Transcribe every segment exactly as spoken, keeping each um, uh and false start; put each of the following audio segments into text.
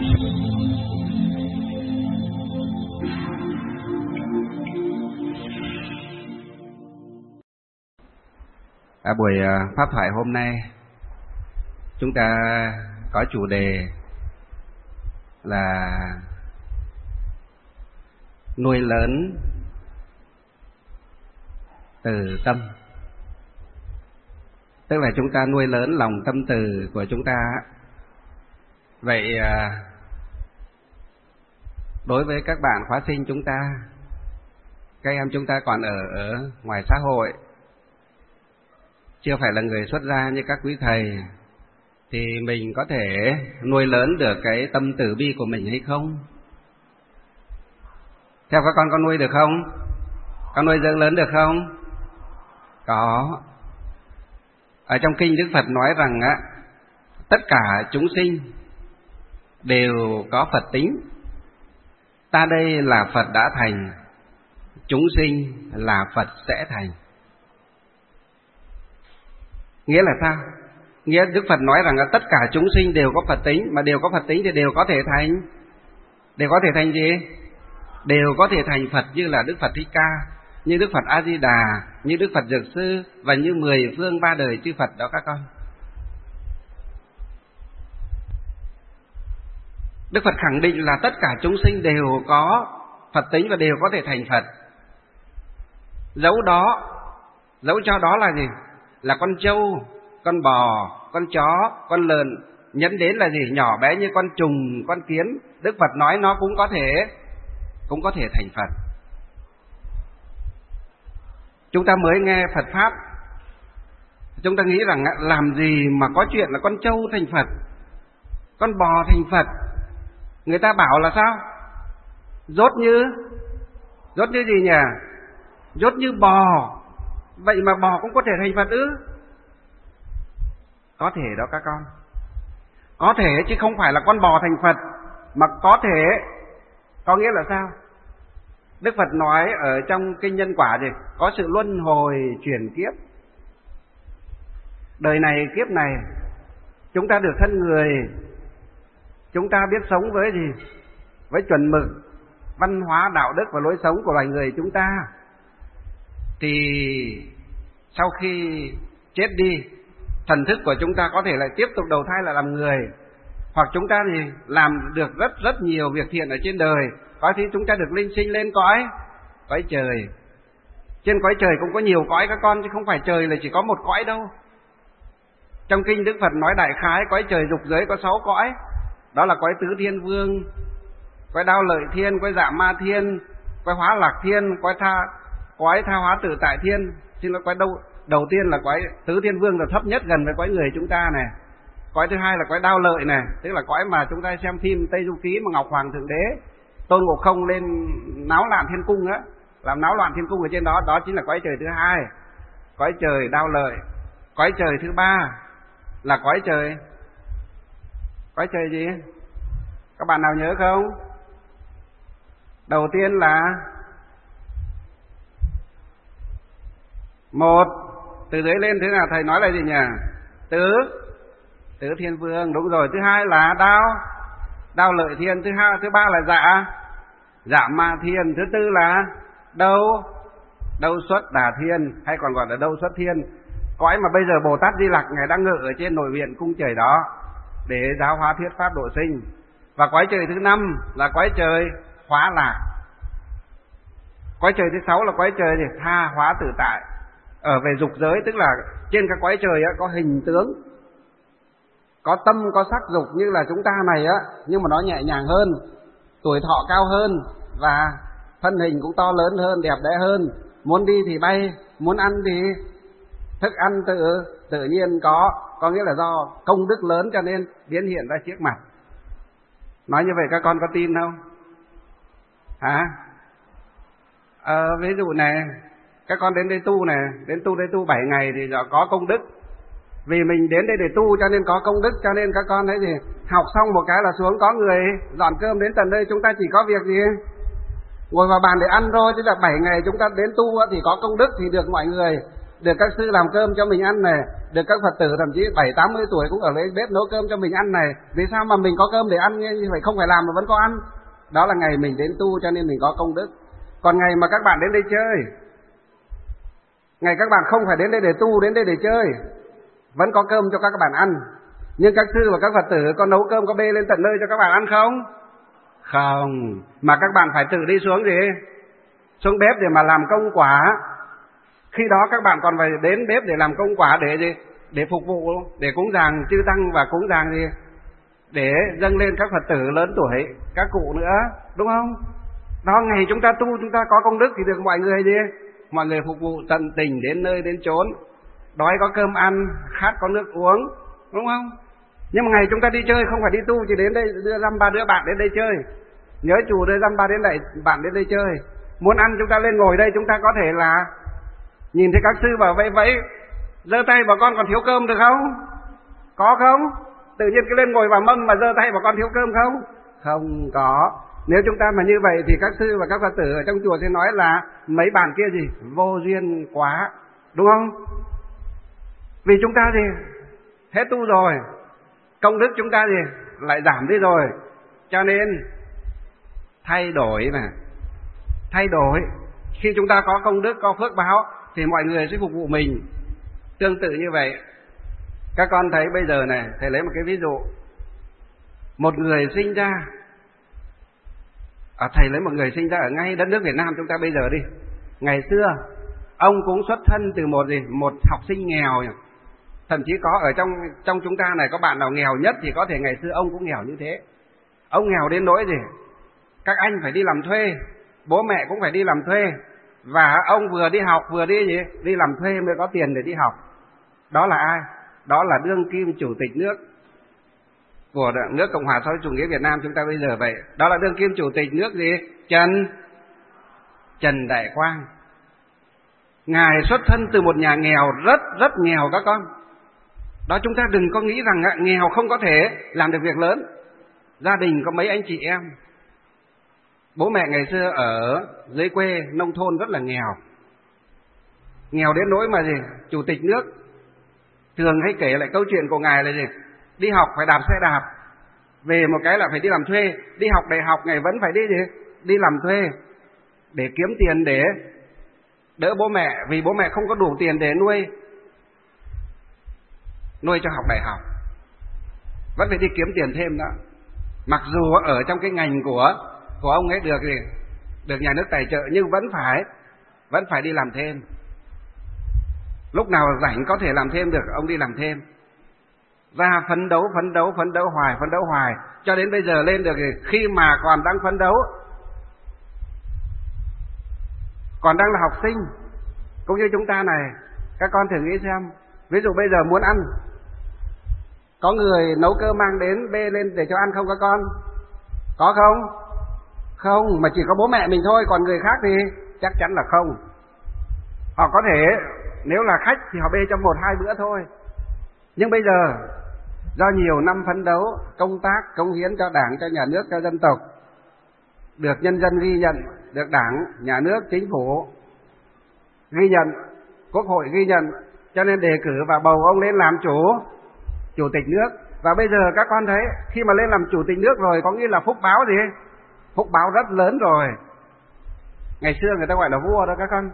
À, buổi pháp thoại hôm nay chúng ta có chủ đề là nuôi lớn từ tâm. Tức là chúng ta nuôi lớn lòng tâm từ của chúng ta. Vậy đối với các bạn khóa sinh chúng ta, các em chúng ta còn ở, ở ngoài xã hội, chưa phải là người xuất gia như các quý thầy, thì mình có thể nuôi lớn được cái tâm từ bi của mình hay không? Theo các con, con nuôi được không? Con nuôi dưỡng lớn được không? Có. Ở trong kinh Đức Phật nói rằng á, tất cả chúng sinh đều có Phật tính. Ta đây là Phật đã thành, chúng sinh là Phật sẽ thành. Nghĩa là sao? Nghĩa Đức Phật nói rằng là tất cả chúng sinh đều có Phật tính, mà đều có Phật tính thì đều có thể thành. Đều có thể thành gì? Đều có thể thành Phật, như là Đức Phật Thích Ca, như Đức Phật A Di Đà, như Đức Phật Dược Sư, và như mười phương ba đời chư Phật đó các con. Đức Phật khẳng định là tất cả chúng sinh đều có Phật tính và đều có thể thành Phật. Dẫu đó, dẫu cho đó là gì? Là con trâu, con bò, con chó, con lợn, nhẫn đến là gì? Nhỏ bé như con trùng, con kiến, Đức Phật nói nó cũng có thể cũng có thể thành Phật. Chúng ta mới nghe Phật Pháp, chúng ta nghĩ rằng làm gì mà có chuyện là con trâu thành Phật, con bò thành Phật. Người ta bảo là sao? Dốt như Dốt như gì nhỉ? Dốt như bò. Vậy mà bò cũng có thể thành Phật ư? Có thể đó các con. Có thể chứ không phải là con bò thành Phật, mà có thể. Có nghĩa là sao? Đức Phật nói ở trong kinh Nhân Quả gì? Có sự luân hồi chuyển kiếp. Đời này kiếp này chúng ta được thân người, chúng ta biết sống với gì? Với chuẩn mực, văn hóa, đạo đức và lối sống của loài người chúng ta. Thì sau khi chết đi, thần thức của chúng ta có thể lại tiếp tục đầu thai là làm người. Hoặc chúng ta thì làm được rất rất nhiều việc thiện ở trên đời, có khi chúng ta được linh sinh lên cõi cõi trời. Trên cõi trời cũng có nhiều cõi các con, chứ không phải trời là chỉ có một cõi đâu. Trong kinh Đức Phật nói đại khái cõi trời dục giới có sáu cõi. Đó là cõi tứ thiên vương, cõi đao lợi thiên, cõi dạ ma thiên, cõi hóa lạc thiên, cõi tha cõi tha hóa tự tại thiên. Xin lỗi, cõi đầu đầu tiên là cõi tứ thiên vương là thấp nhất gần với cõi người chúng ta này. Cõi thứ hai là cõi đao lợi này, tức là cõi mà chúng ta xem phim Tây Du Ký mà Ngọc Hoàng Thượng Đế Tôn Ngộ Không lên náo loạn thiên cung á, làm náo loạn thiên cung ở trên đó, đó chính là cõi trời thứ hai, cõi trời đao lợi. Cõi trời thứ ba là cõi trời cõi trời gì? Các bạn nào nhớ không? Đầu tiên là một, từ dưới lên thế nào thầy nói là gì nhỉ? Tứ Tứ thiên vương, đúng rồi. Thứ hai là đao Đao lợi thiên. Thứ hai, thứ ba là dạ Dạ ma thiên. Thứ tư là đâu Đâu xuất đà thiên, hay còn gọi là đâu xuất thiên. Cõi mà bây giờ Bồ Tát Di Lặc ngài đang ngự ở trên nội viện cung trời đó để giáo hóa thuyết pháp độ sinh. Và cõi trời thứ năm là cõi trời hóa lạc. Cõi trời thứ sáu là cõi trời thì tha hóa tự tại. Ở về dục giới, tức là trên các cõi trời á, có hình tướng, có tâm, có sắc dục như là chúng ta này á, nhưng mà nó nhẹ nhàng hơn, tuổi thọ cao hơn, và thân hình cũng to lớn hơn, đẹp đẽ hơn. Muốn đi thì bay, muốn ăn thì thức ăn tự tự nhiên có, có nghĩa là do công đức lớn cho nên biến hiện ra trước mặt. Nói như vậy các con có tin không? Hả? Ờ, ví dụ này, các con đến đây tu này, đến tu đây tu bảy ngày thì có công đức. Vì mình đến đây để tu cho nên có công đức, cho nên các con thấy gì? Học xong một cái là xuống, có người dọn cơm đến tận đây, chúng ta chỉ có việc gì? Ngồi vào bàn để ăn thôi. Chứ là bảy ngày chúng ta đến tu thì có công đức thì được mọi người, được các sư làm cơm cho mình ăn này, được các Phật tử thậm chí bảy tám mươi tuổi cũng ở lấy bếp nấu cơm cho mình ăn này. Vì sao mà mình có cơm để ăn như vậy, không phải làm mà vẫn có ăn? Đó là ngày mình đến tu cho nên mình có công đức. Còn ngày mà các bạn đến đây chơi, ngày các bạn không phải đến đây để tu, đến đây để chơi, vẫn có cơm cho các bạn ăn. Nhưng các sư và các Phật tử có nấu cơm, có bê lên tận nơi cho các bạn ăn không? Không. Mà các bạn phải tự đi xuống gì? Xuống bếp để mà làm công quả. Khi đó các bạn còn phải đến bếp để làm công quả để gì? Để phục vụ, để cúng dường chư tăng và cúng dường gì? Để dâng lên các Phật tử lớn tuổi, các cụ nữa, đúng không? Đó, ngày chúng ta tu, chúng ta có công đức thì được mọi người gì? Mọi người phục vụ tận tình đến nơi đến chốn. Đói có cơm ăn, khát có nước uống, đúng không? Nhưng mà ngày chúng ta đi chơi không phải đi tu, chỉ đến đây đưa dăm ba đứa bạn đến đây chơi. Nhớ chủ đưa dăm ba đến đây bạn đến đây chơi. Muốn ăn chúng ta lên ngồi đây, chúng ta có thể là nhìn thấy các sư vào vẫy vẫy, giơ tay bảo con còn thiếu cơm được không? Có không? Tự nhiên cứ lên ngồi vào mâm mà giơ tay bảo con thiếu cơm không? Không có. Nếu chúng ta mà như vậy thì các sư và các Phật tử ở trong chùa sẽ nói là mấy bạn kia gì? Vô duyên quá, đúng không? Vì chúng ta thì hết tu rồi, công đức chúng ta gì? Lại giảm đi rồi. Cho nên thay đổi này, thay đổi. Khi chúng ta có công đức, có phước báo thì mọi người sẽ phục vụ mình. Tương tự như vậy, các con thấy bây giờ này, thầy lấy một cái ví dụ. Một người sinh ra, à, thầy lấy một người sinh ra ở ngay đất nước Việt Nam chúng ta bây giờ đi. Ngày xưa ông cũng xuất thân từ một gì? Một học sinh nghèo. Thậm chí có ở trong trong chúng ta này có bạn nào nghèo nhất thì có thể ngày xưa ông cũng nghèo như thế. Ông nghèo đến nỗi gì? Các anh phải đi làm thuê, bố mẹ cũng phải đi làm thuê, và ông vừa đi học vừa đi gì? Đi làm thuê mới có tiền để đi học. Đó là ai? Đó là đương kim chủ tịch nước của nước Cộng hòa xã hội chủ nghĩa Việt Nam chúng ta bây giờ vậy. Đó là đương kim chủ tịch nước gì? Trần Trần Đại Quang. Ngài xuất thân từ một nhà nghèo rất rất nghèo các con. Đó, chúng ta đừng có nghĩ rằng nghèo không có thể làm được việc lớn. Gia đình có mấy anh chị em. Bố mẹ ngày xưa ở dưới quê nông thôn rất là nghèo. Nghèo đến nỗi mà gì? Chủ tịch nước thường hay kể lại câu chuyện của ngài là gì? Đi học phải đạp xe đạp, về một cái là phải đi làm thuê. Đi học đại học ngài vẫn phải đi gì? Đi làm thuê để kiếm tiền để đỡ bố mẹ, vì bố mẹ không có đủ tiền để nuôi nuôi cho học đại học, vẫn phải đi kiếm tiền thêm đó. Mặc dù ở trong cái ngành của của ông ấy được gì? Được nhà nước tài trợ, nhưng vẫn phải vẫn phải đi làm thêm. Lúc nào rảnh có thể làm thêm được, ông đi làm thêm. Và phấn đấu, phấn đấu, phấn đấu hoài, phấn đấu hoài, cho đến bây giờ lên được thì khi mà còn đang phấn đấu, còn đang là học sinh, cũng như chúng ta này, các con thử nghĩ xem, ví dụ bây giờ muốn ăn, có người nấu cơm mang đến bê lên để cho ăn không các con? Có không? Không, mà chỉ có bố mẹ mình thôi, còn người khác thì chắc chắn là không. Họ có thể, nếu là khách thì họ bê cho một hai bữa thôi. Nhưng bây giờ, do nhiều năm phấn đấu, công tác, cống hiến cho Đảng, cho nhà nước, cho dân tộc, được nhân dân ghi nhận, được Đảng, nhà nước, chính phủ ghi nhận, Quốc hội ghi nhận, cho nên đề cử và bầu ông lên làm chủ chủ tịch nước. Và bây giờ các con thấy, khi mà lên làm chủ tịch nước rồi, có nghĩa là phúc báo gì? Phúc báo rất lớn rồi. Ngày xưa người ta gọi là vua đó các con.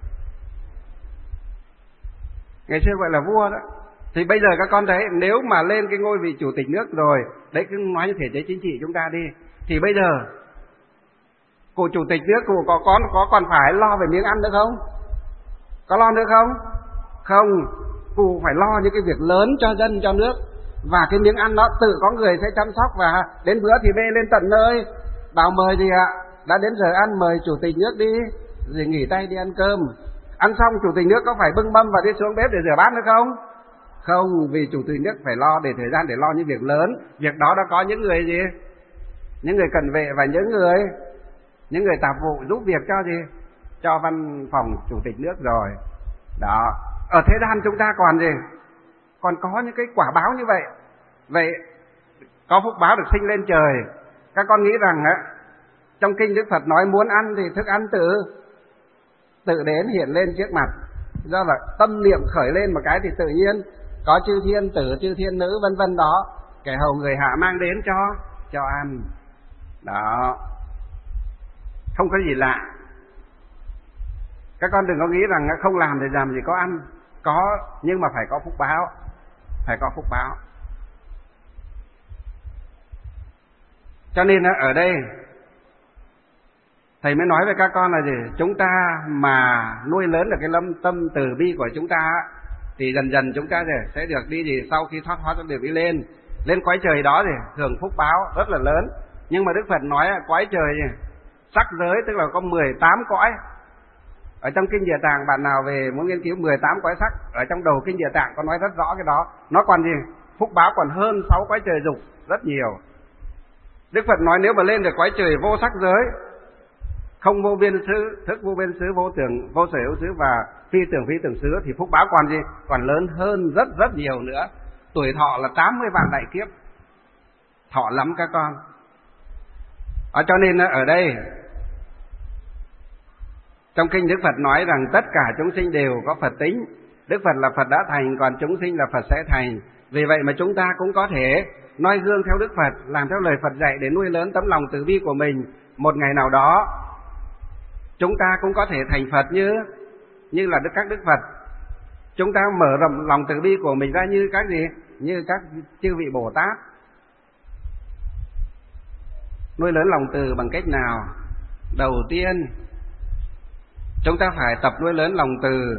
Ngày xưa gọi là vua đó. Thì bây giờ các con thấy, nếu mà lên cái ngôi vị chủ tịch nước rồi, đấy cứ nói như thể chế chính trị chúng ta đi, thì bây giờ cụ chủ tịch nước cụ có, có, có còn phải lo về miếng ăn nữa không? Có lo nữa không? Không, cụ phải lo những cái việc lớn cho dân, cho nước. Và cái miếng ăn đó tự có người sẽ chăm sóc, và đến bữa thì bê lên tận nơi. Bảo mời gì ạ? Đã đến giờ ăn, mời chủ tịch nước đi, rồi nghỉ tay đi ăn cơm. Ăn xong chủ tịch nước có phải bưng mâm và đi xuống bếp để rửa bát nữa không? Không, vì chủ tịch nước phải lo để thời gian để lo những việc lớn. Việc đó đã có những người gì? Những người cận vệ và những người những người tạp vụ giúp việc cho gì? Cho văn phòng chủ tịch nước rồi. Đó, ở thế gian chúng ta còn gì? Còn có những cái quả báo như vậy. Vậy có phúc báo được sinh lên trời. Các con nghĩ rằng á, trong kinh Đức Phật nói muốn ăn thì thức ăn tự tự đến hiện lên trước mặt. Do là tâm niệm khởi lên một cái thì tự nhiên có chư thiên tử, chư thiên nữ vân vân đó, kẻ hầu người hạ mang đến cho cho ăn. Đó, không có gì lạ. Các con đừng có nghĩ rằng không làm thì làm gì có ăn. Có, nhưng mà phải có phúc báo. Phải có phúc báo. Cho nên ở đây thầy mới nói với các con là gì? Chúng ta mà nuôi lớn được cái lâm tâm từ bi của chúng ta thì dần dần chúng ta sẽ được đi gì? Sau khi thoát hóa sẽ được đi lên lên cõi trời đó thì hưởng phúc báo rất là lớn. Nhưng mà Đức Phật nói cõi trời sắc giới, tức là có mười tám cõi. Ở trong Kinh Địa Tạng, bạn nào về muốn nghiên cứu mười tám cõi sắc, ở trong đầu Kinh Địa Tạng có nói rất rõ cái đó. Nó còn gì? Phúc báo còn hơn sáu cõi trời dục rất nhiều. Đức Phật nói nếu mà lên được cõi trời vô sắc giới, không vô biên xứ, thức vô biên xứ, vô tưởng, vô sở hữu xứ và phi tưởng phi tưởng xứ, thì phúc báo còn gì? Còn lớn hơn rất rất nhiều nữa. Tuổi thọ là tám mươi vạn đại kiếp. Thọ lắm các con. À, cho nên ở đây trong kinh Đức Phật nói rằng tất cả chúng sinh đều có Phật tính. Đức Phật là Phật đã thành, còn chúng sinh là Phật sẽ thành. Vì vậy mà chúng ta cũng có thể noi gương theo Đức Phật, làm theo lời Phật dạy để nuôi lớn tấm lòng từ bi của mình. Một ngày nào đó chúng ta cũng có thể thành Phật như như là các Đức Phật. Chúng ta mở rộng lòng từ bi của mình ra như các gì? Như các chư vị Bồ Tát. Nuôi lớn lòng từ bằng cách nào? Đầu tiên chúng ta phải tập nuôi lớn lòng từ.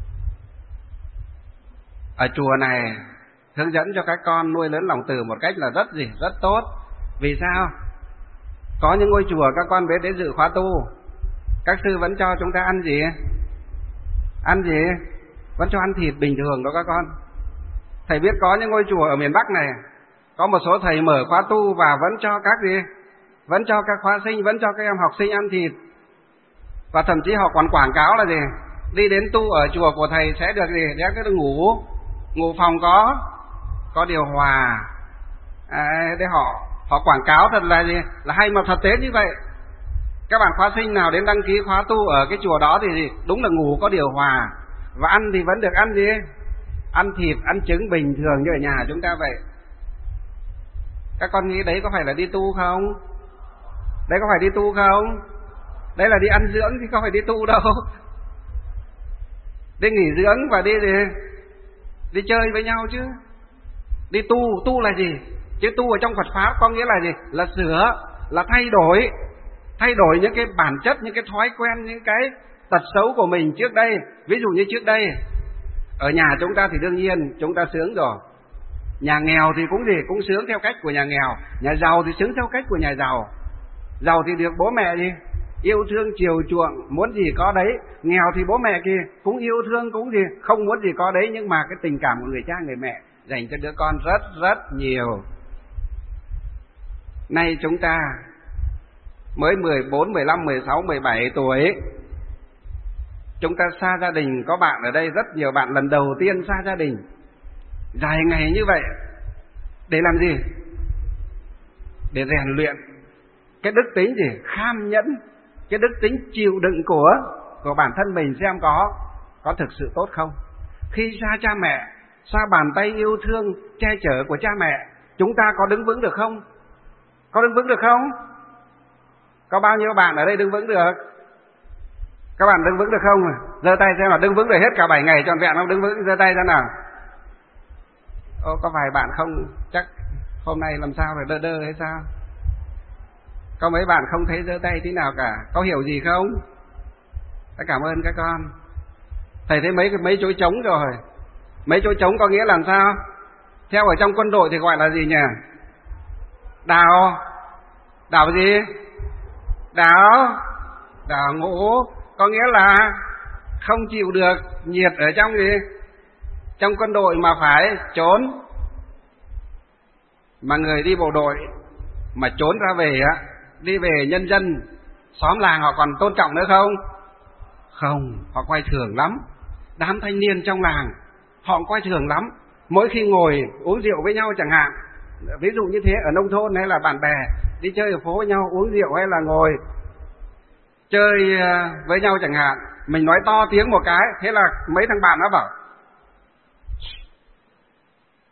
Ở chùa này hướng dẫn cho các con nuôi lớn lòng từ một cách là rất gì? Rất tốt. Vì sao? Có những ngôi chùa các con biết đến dự khóa tu, các sư vẫn cho chúng ta ăn gì? Ăn gì? Vẫn cho ăn thịt bình thường đó các con. Thầy biết có những ngôi chùa ở miền Bắc này, có một số thầy mở khóa tu và vẫn cho các gì? Vẫn cho các khóa sinh, vẫn cho các em học sinh ăn thịt. Và thậm chí họ còn quảng cáo là gì? Đi đến tu ở chùa của thầy sẽ được gì? Để cái ngủ, ngủ phòng có có điều hòa. À, để họ họ quảng cáo thật là gì? Là hay mà thực tế như vậy. Các bạn khóa sinh nào đến đăng ký khóa tu ở cái chùa đó thì gì? Đúng là ngủ có điều hòa. Và ăn thì vẫn được ăn gì? Ăn thịt, ăn trứng bình thường như ở nhà chúng ta vậy. Các con nghĩ đấy có phải là đi tu không? Đấy có phải đi tu không? Đấy là đi ăn dưỡng chứ không phải đi tu đâu. Đi nghỉ dưỡng và đi gì? Đi chơi với nhau chứ. Đi tu, tu là gì? Chứ tu ở trong Phật Pháp có nghĩa là gì? Là sửa, là thay đổi. Thay đổi những cái bản chất, những cái thói quen, những cái tật xấu của mình trước đây. Ví dụ như trước đây ở nhà chúng ta thì đương nhiên chúng ta sướng rồi. Nhà nghèo thì cũng gì? Cũng sướng theo cách của nhà nghèo. Nhà giàu thì sướng theo cách của nhà giàu. Giàu thì được bố mẹ gì? Yêu thương chiều chuộng, muốn gì có đấy. Nghèo thì bố mẹ kia cũng yêu thương, cũng gì? Không muốn gì có đấy. Nhưng mà cái tình cảm của người cha người mẹ dành cho đứa con rất rất nhiều. Nay chúng ta mới mười bốn, mười lăm, mười sáu, mười bảy tuổi, chúng ta xa gia đình. Có bạn ở đây rất nhiều bạn lần đầu tiên xa gia đình dài ngày như vậy. Để làm gì? Để rèn luyện cái đức tính gì? Kham nhẫn, cái đức tính chịu đựng của của bản thân mình xem có có thực sự tốt không. Khi xa cha mẹ, xa bàn tay yêu thương che chở của cha mẹ, chúng ta có đứng vững được không? Có đứng vững được không? Có bao nhiêu bạn ở đây đứng vững được? Các bạn đứng vững được không? Giơ tay xem là đứng vững được hết cả bảy ngày trọn vẹn không? Đứng vững, giơ tay ra nào. Ô, có vài bạn không, chắc hôm nay làm sao phải đơ đơ hay sao? Có mấy bạn không thấy giơ tay tí nào cả. Có hiểu gì không? Cảm ơn các con. Thầy thấy mấy mấy chỗ trống rồi. Mấy chỗ trống có nghĩa làm sao? Theo ở trong quân đội thì gọi là gì nhỉ? Đào. Đào gì? Đào. Đào ngũ. Có nghĩa là không chịu được nhiệt ở trong gì? Trong quân đội mà phải trốn. Mà người đi bộ đội mà trốn ra về á, đi về nhân dân xóm làng họ còn tôn trọng nữa không? Không, họ coi thường lắm. Đám thanh niên trong làng họ coi thường lắm. Mỗi khi ngồi uống rượu với nhau chẳng hạn, ví dụ như thế ở nông thôn hay là bạn bè đi chơi ở phố với nhau uống rượu hay là ngồi chơi với nhau chẳng hạn, mình nói to tiếng một cái, thế là mấy thằng bạn nó bảo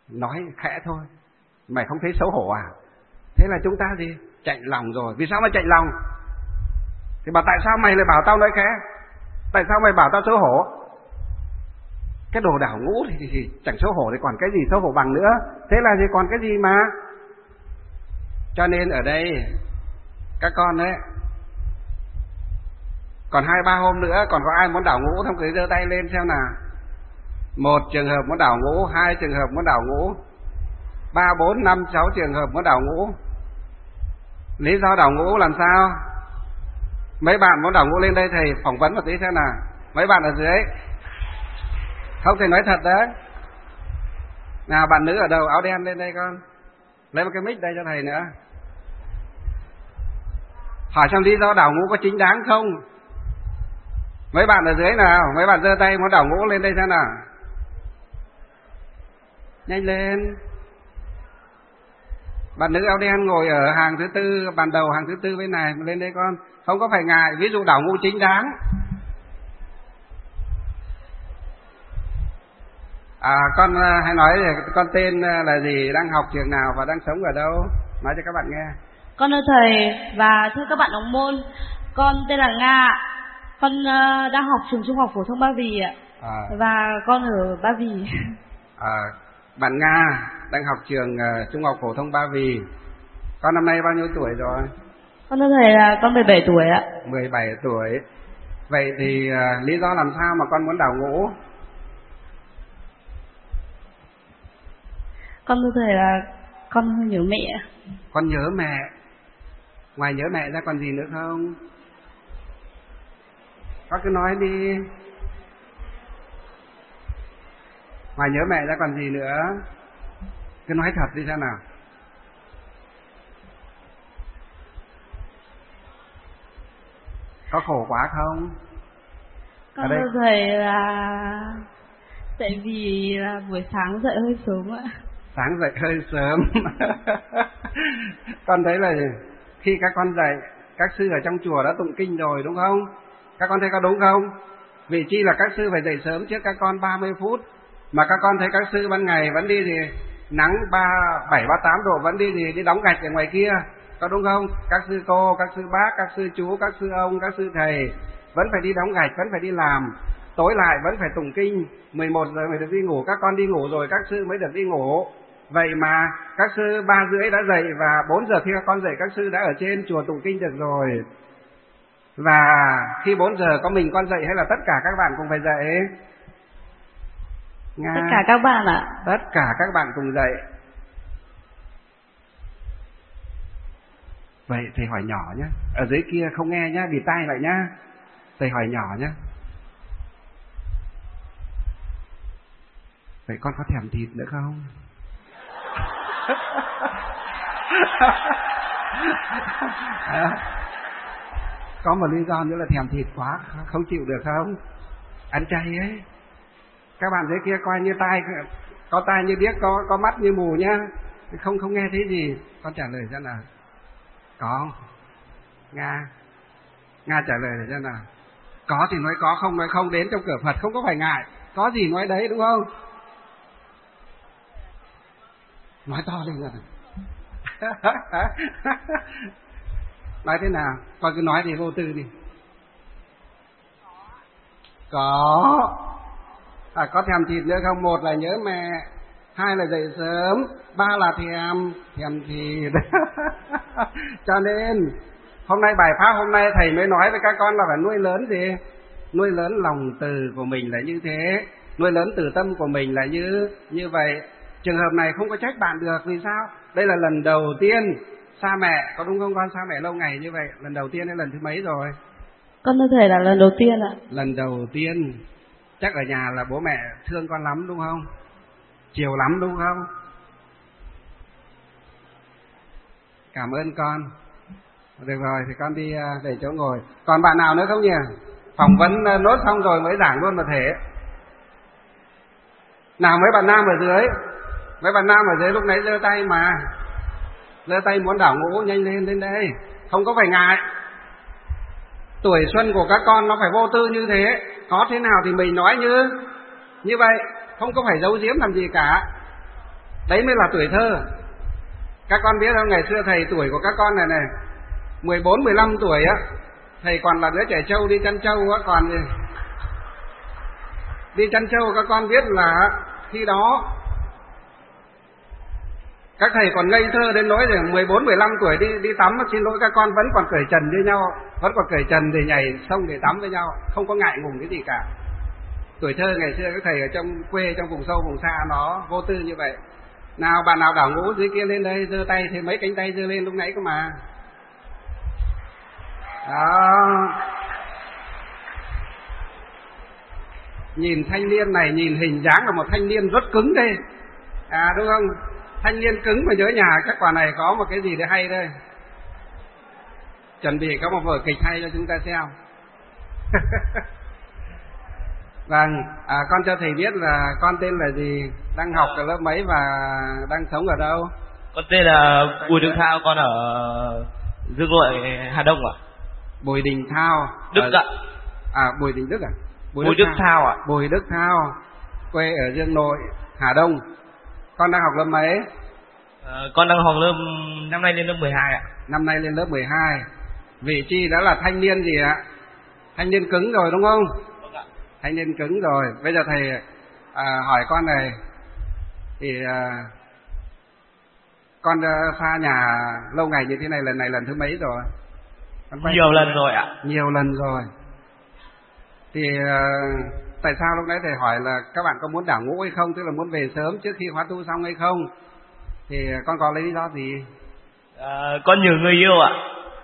nói khẽ thôi. Mày không thấy xấu hổ à? Thế là chúng ta gì? Chạnh lòng rồi. Vì sao mà chạnh lòng? Thì bảo tại sao mày lại bảo tao nói khẽ? Tại sao mày bảo tao xấu hổ? Cái đồ đảo ngũ thì, thì, thì chẳng xấu hổ thì còn cái gì xấu hổ bằng nữa. Thế là gì còn cái gì mà. Cho nên ở đây các con đấy, còn hai ba hôm nữa còn có ai muốn đảo ngũ không? Cứ giơ tay lên xem nào. Một trường hợp muốn đảo ngũ, hai trường hợp muốn đảo ngũ, ba bốn năm sáu trường hợp muốn đảo ngũ. Lý do đảo ngũ làm sao? Mấy bạn muốn đảo ngũ lên đây thầy phỏng vấn một tí xem nào. Mấy bạn ở dưới không thể nói thật đấy. Nào bạn nữ ở đầu áo đen lên đây con, lấy một cái mic đây cho thầy nữa. Hỏi xem lý do đảo ngũ có chính đáng không? Mấy bạn ở dưới nào, mấy bạn giơ tay muốn đảo ngũ lên đây xem nào. Nhanh lên. Bạn nữ áo đen ngồi ở hàng thứ tư, bàn đầu hàng thứ tư bên này, lên đây con. Không có phải ngại, ví dụ đảo ngũ chính đáng. À, con hãy nói con tên là gì, đang học trường nào và đang sống ở đâu, nói cho các bạn nghe. Con thưa thầy và thưa các bạn đồng môn, con tên là Nga, con đang học trường Trung học phổ thông Ba Vì ạ. À. Và con ở Ba Vì. À, bạn Nga đang học trường uh, Trung học phổ thông Ba Vì. Con năm nay bao nhiêu tuổi rồi? Con thưa thầy là con mười bảy tuổi ạ. mười bảy tuổi. Vậy thì uh, lý do làm sao mà con muốn đảo ngũ? Con thưa thầy là con hơi nhớ mẹ. Con nhớ mẹ. Ngoài nhớ mẹ ra còn gì nữa không? Con cứ nói đi. Ngoài nhớ mẹ ra còn gì nữa? Cứ nói thật đi xem nào. Có khổ quá không? Con thưa thầy là tại vì là buổi sáng dậy hơi sớm ạ. Sáng dậy hơi sớm. Con thấy là khi các con dậy, các sư ở trong chùa đã tụng kinh rồi đúng không? Các con thấy có đúng không? Vì chi là các sư phải dậy sớm trước các con ba mươi phút. Mà các con thấy các sư ban ngày vẫn đi thì nắng ba bảy ba tám độ vẫn đi thì đi đóng gạch ở ngoài kia, có đúng không? Các sư cô, các sư bác, các sư chú, các sư ông, các sư thầy vẫn phải đi đóng gạch, vẫn phải đi làm. Tối lại vẫn phải tụng kinh, mười một giờ mới được đi ngủ. Các con đi ngủ rồi các sư mới được đi ngủ. Vậy mà các sư ba rưỡi đã dậy và bốn giờ khi các con dậy các sư đã ở trên chùa tụng kinh được rồi. Và khi bốn giờ có mình con dậy hay là tất cả các bạn cùng phải dậy? Nga. Tất cả các bạn ạ. Tất cả các bạn cùng dậy. Vậy thầy hỏi nhỏ nhé. Ở dưới kia không nghe nhá, bịt tai lại nhá. Thầy hỏi nhỏ nhé. Vậy con có thèm thịt nữa không? À, có một lý do nữa là thèm thịt quá, không chịu được không? Ăn chay ấy. Các bạn dưới kia coi như tai, có tai như điếc, có có mắt như mù nhá, không không nghe thấy gì. Con trả lời xem nào. Có không? Nga Nga trả lời xem nào. Có thì nói có, không nói không. Đến trong cửa Phật không có phải ngại, có gì nói đấy đúng không? Nói to lên rồi. Nói thế nào? Con cứ nói thì vô tư đi. Có. À, có thèm thịt nữa không? Một là nhớ mẹ, hai là dậy sớm, ba là thèm thèm thịt. Cho nên hôm nay bài pháp hôm nay thầy mới nói với các con là phải nuôi lớn gì? Nuôi lớn lòng từ của mình là như thế, nuôi lớn từ tâm của mình là như như vậy. Trường hợp này không có trách bạn được. Vì sao? Đây là lần đầu tiên xa mẹ, có đúng không con? Xa mẹ lâu ngày như vậy, lần đầu tiên hay lần thứ mấy rồi? Con thưa thầy là lần đầu tiên ạ. Lần đầu tiên. Chắc ở nhà là bố mẹ thương con lắm đúng không? Chiều lắm đúng không? Cảm ơn con. Được rồi thì con đi về chỗ ngồi. Còn bạn nào nữa không nhỉ? Phỏng vấn nốt xong rồi mới giảng luôn mà thể. Nào mấy bạn nam ở dưới. Mấy bạn nam ở dưới lúc nãy giơ tay mà. Giơ tay muốn đảo ngũ, nhanh lên lên đây. Không có phải ngại. Tuổi xuân của các con nó phải vô tư như thế. Có thế nào thì mình nói như như vậy, không có phải giấu giếm làm gì cả. Đấy mới là tuổi thơ. Các con biết không, ngày xưa thầy tuổi của các con này này mười bốn, mười lăm tuổi á, thầy còn là đứa trẻ trâu đi chăn trâu á, còn gì đi chăn trâu. Các con biết là khi đó các thầy còn ngây thơ đến nỗi là mười bốn, mười lăm tuổi đi đi tắm, xin lỗi các con vẫn còn cởi trần với nhau, vẫn còn cởi trần để nhảy sông để tắm với nhau, không có ngại ngùng cái gì cả. Tuổi thơ ngày xưa các thầy ở trong quê, trong vùng sâu vùng xa nó vô tư như vậy. Nào bạn nào đảo ngũ dưới kia lên đây giơ tay, thì mấy cánh tay giơ lên lúc nãy cơ mà. Đó. Nhìn thanh niên này, nhìn hình dáng là một thanh niên rất cứng đây. À đúng không? Thanh niên cứng mà nhớ nhà chắc quả này có một cái gì để hay đây. Chuẩn bị có một vở kịch hay cho chúng ta xem. Vâng, à, con cho thầy biết là con tên là gì, đang học ở lớp mấy và đang sống ở đâu? Con tên là Bùi Đức Thao, con ở Dương Nội, Hà Đông ạ. Bùi Đình Thao. Đức ở... ạ. À Bùi Đình Đức à? Bùi, Bùi Đức, Đức Thao ạ. Bùi Đức Thao, quê ở Dương Nội, Hà Đông. Con đang học lớp mấy? À, con đang học lớp, năm nay lên lớp mười hai ạ. Năm nay lên lớp mười hai. Vị trí đó là thanh niên gì ạ? Thanh niên cứng rồi đúng không? Vâng ạ. Thanh niên cứng rồi. Bây giờ thầy à, hỏi con này, thì à, con à, xa nhà lâu ngày như thế này, lần này lần thứ mấy rồi? Nhiều lần rồi ạ. Nhiều lần rồi. Thì à, tại sao lúc nãy thầy hỏi là các bạn có muốn đảo ngũ hay không, tức là muốn về sớm trước khi khóa tu xong hay không? Thì con có lý do gì? À, con nhớ người yêu ạ.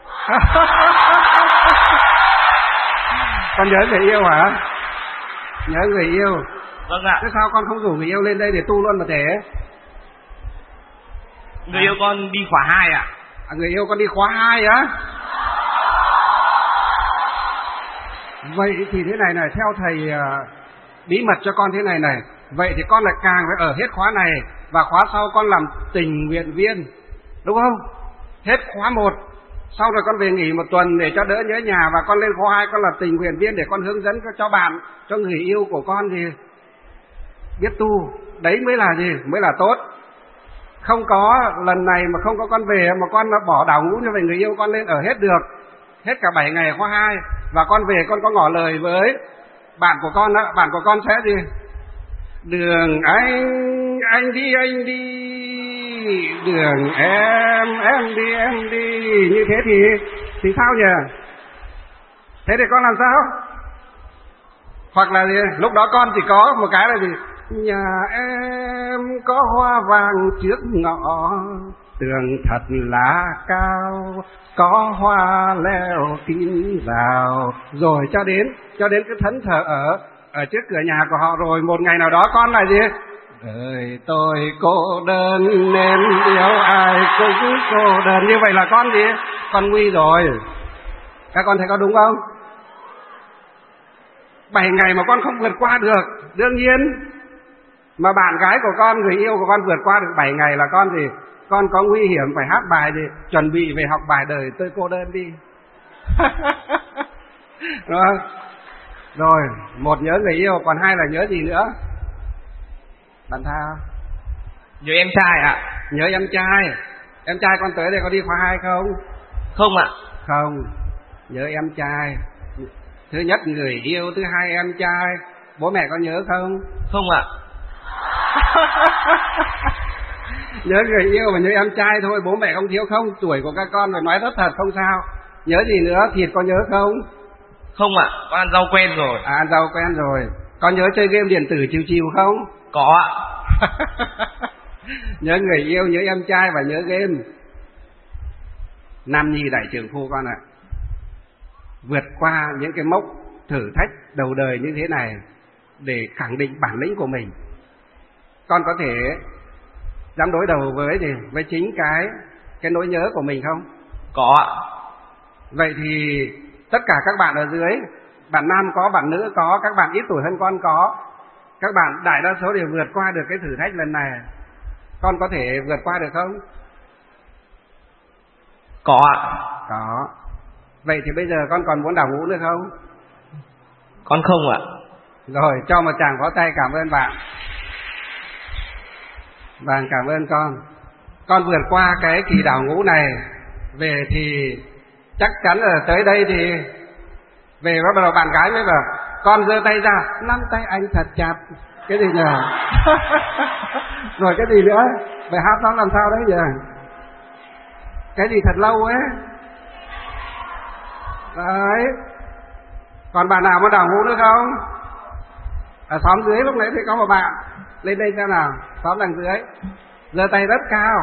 Con nhớ người yêu hả? Nhớ người yêu. Vâng ạ. Thế sao con không rủ người yêu lên đây để tu luôn mà thế? Người à? yêu con đi khóa hai ạ. À, người yêu con đi khóa hai á? Vậy thì thế này này, theo thầy uh, bí mật cho con thế này này. Vậy thì con lại càng phải ở hết khóa này, và khóa sau con làm tình nguyện viên, đúng không? Hết khóa một, sau rồi con về nghỉ một tuần để cho đỡ nhớ nhà, và con lên khóa hai con là tình nguyện viên để con hướng dẫn cho bạn, cho người yêu của con gì biết tu. Đấy mới là gì? Mới là tốt. Không có lần này mà không có con về mà con bỏ đảo ngũ như vậy, người yêu con lên ở hết được, hết cả bảy ngày khóa hai, và con về con có ngỏ lời với bạn của con đó, bạn của con sẽ gì? Đường anh, anh đi anh đi, đường em, em đi em đi. Như thế thì thì sao nhỉ? Thế thì con làm sao? Hoặc là gì? Lúc đó con chỉ có một cái là gì? Nhà em có hoa vàng trước ngõ, tường thật là cao, có hoa leo kín vào. Rồi cho đến cho đến cái thẫn thờ ở ở trước cửa nhà của họ. Rồi một ngày nào đó con là gì? Đời tôi cô đơn nên yêu ai cũng cô đơn. Như vậy là con gì? Con nguy rồi. Các con thấy có đúng không? Bảy ngày mà con không vượt qua được, đương nhiên. Mà bạn gái của con, người yêu của con vượt qua được bảy ngày là con gì? Con có nguy hiểm phải hát bài gì? Chuẩn bị về học bài đời tôi cô đơn đi. Rồi. Rồi, một nhớ người yêu, còn hai là nhớ gì nữa? Bạn thao? Nhớ em trai ạ. À? Nhớ em trai. Em trai con tới đây có đi khóa hai không? Không ạ. Không. Nhớ em trai. Thứ nhất người yêu, thứ hai em trai. Bố mẹ có nhớ không? Không ạ. Nhớ người yêu và nhớ em trai thôi, bố mẹ không thiếu không? Tuổi của các con rồi nói rất thật không sao. Nhớ gì nữa? Thịt có nhớ không? Không ạ, con ăn rau quen rồi. À, ăn rau quen rồi. Con nhớ chơi game điện tử chiều chiều không? Có ạ. Nhớ người yêu, nhớ em trai và nhớ game. Nam nhi đại trưởng phu con ạ. Vượt qua những cái mốc thử thách đầu đời như thế này để khẳng định bản lĩnh của mình. Con có thể dám đối đầu với gì? Với chính cái cái nỗi nhớ của mình không? Có ạ. Vậy thì tất cả các bạn ở dưới, bạn nam có, bạn nữ có, các bạn ít tuổi hơn con có, các bạn đại đa số đều vượt qua được cái thử thách lần này. Con có thể vượt qua được không? Có ạ. Có. Vậy thì bây giờ con còn muốn đảo ngũ nữa không? Con không ạ. Rồi, cho một tràng pháo tay cảm ơn bạn. Vâng, cảm ơn con. Con vượt qua cái kỳ đảo ngũ này về thì chắc chắn là tới đây thì về bắt đầu bạn gái mới bảo con giơ tay ra, nắm tay anh thật chặt. Cái gì nhỉ? Rồi cái gì nữa? Bài hát nó làm sao đấy nhỉ? Cái gì thật lâu ấy. Đấy. Còn bạn nào muốn đảo ngũ nữa không? Ở xóm dưới lúc nãy thì có một bạn. Lên đây xem nào, xóm đằng dưới. Giơ tay rất cao.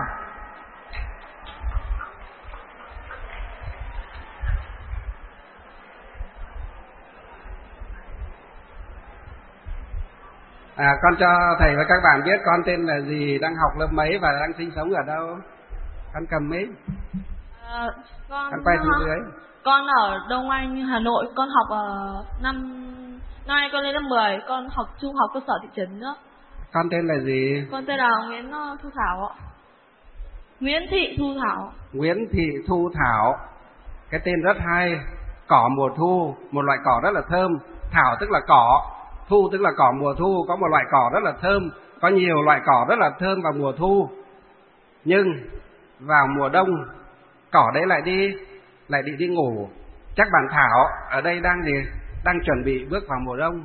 À, con cho thầy và các bạn biết con tên là gì, đang học lớp mấy và đang sinh sống ở đâu. Con cầm mic. À, con con quay xuống dưới. Con ở Đông Anh, Hà Nội. Con học ở năm năm nay con lên lớp mười. Con học trung học cơ sở thị trấn nữa. Con tên là gì? Con tên là Nguyễn Thu Thảo ạ. Nguyễn Thị Thu Thảo. Nguyễn Thị Thu Thảo. Cái tên rất hay. Cỏ mùa thu, một loại cỏ rất là thơm. Thảo tức là cỏ, thu tức là cỏ mùa thu. Có một loại cỏ rất là thơm, có nhiều loại cỏ rất là thơm vào mùa thu. Nhưng vào mùa đông cỏ đấy lại đi lại đi đi ngủ. Chắc bạn Thảo ở đây đang gì? Đang chuẩn bị bước vào mùa đông.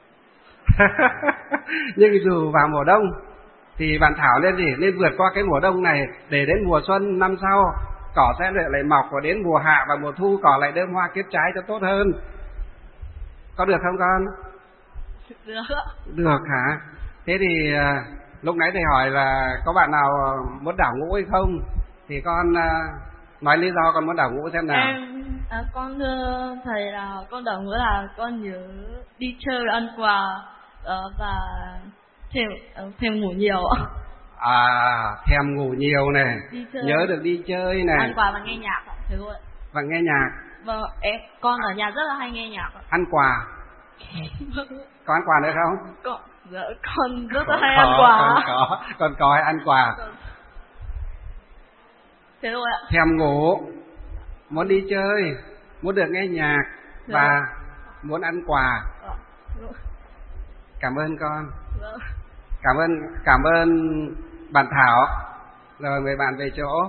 Nhưng dù vào mùa đông thì bạn Thảo nên gì? Nên vượt qua cái mùa đông này để đến mùa xuân năm sau cỏ sẽ lại mọc, và đến mùa hạ và mùa thu cỏ lại đơm hoa kết trái cho tốt hơn. Có được không con? Được. Được hả? Thế thì à, lúc nãy thầy hỏi là có bạn nào muốn đảo ngũ hay không? Thì con à, nói lý do con muốn đảo ngũ xem nào. Em à, con thưa thầy là con đảo ngũ là con nhớ đi chơi và ăn quà uh, và thèm uh, thèm ngủ nhiều. À, thèm ngủ nhiều này, chơi, nhớ được đi chơi này, ăn quà và nghe nhạc thầy ơi. Và nghe nhạc. Vâng, em con ở nhà rất là hay nghe nhạc. Ăn quà. Có ăn quà nữa không? Con, dạ, con rất là hay có, ăn quà. Con có, con có hay ăn quà. Thế rồi ạ. Thèm ngủ, muốn đi chơi, muốn được nghe nhạc, dạ, và muốn ăn quà. Dạ. Cảm ơn con. Dạ. Cảm ơn cảm ơn bạn Thảo. Rồi mời bạn về chỗ.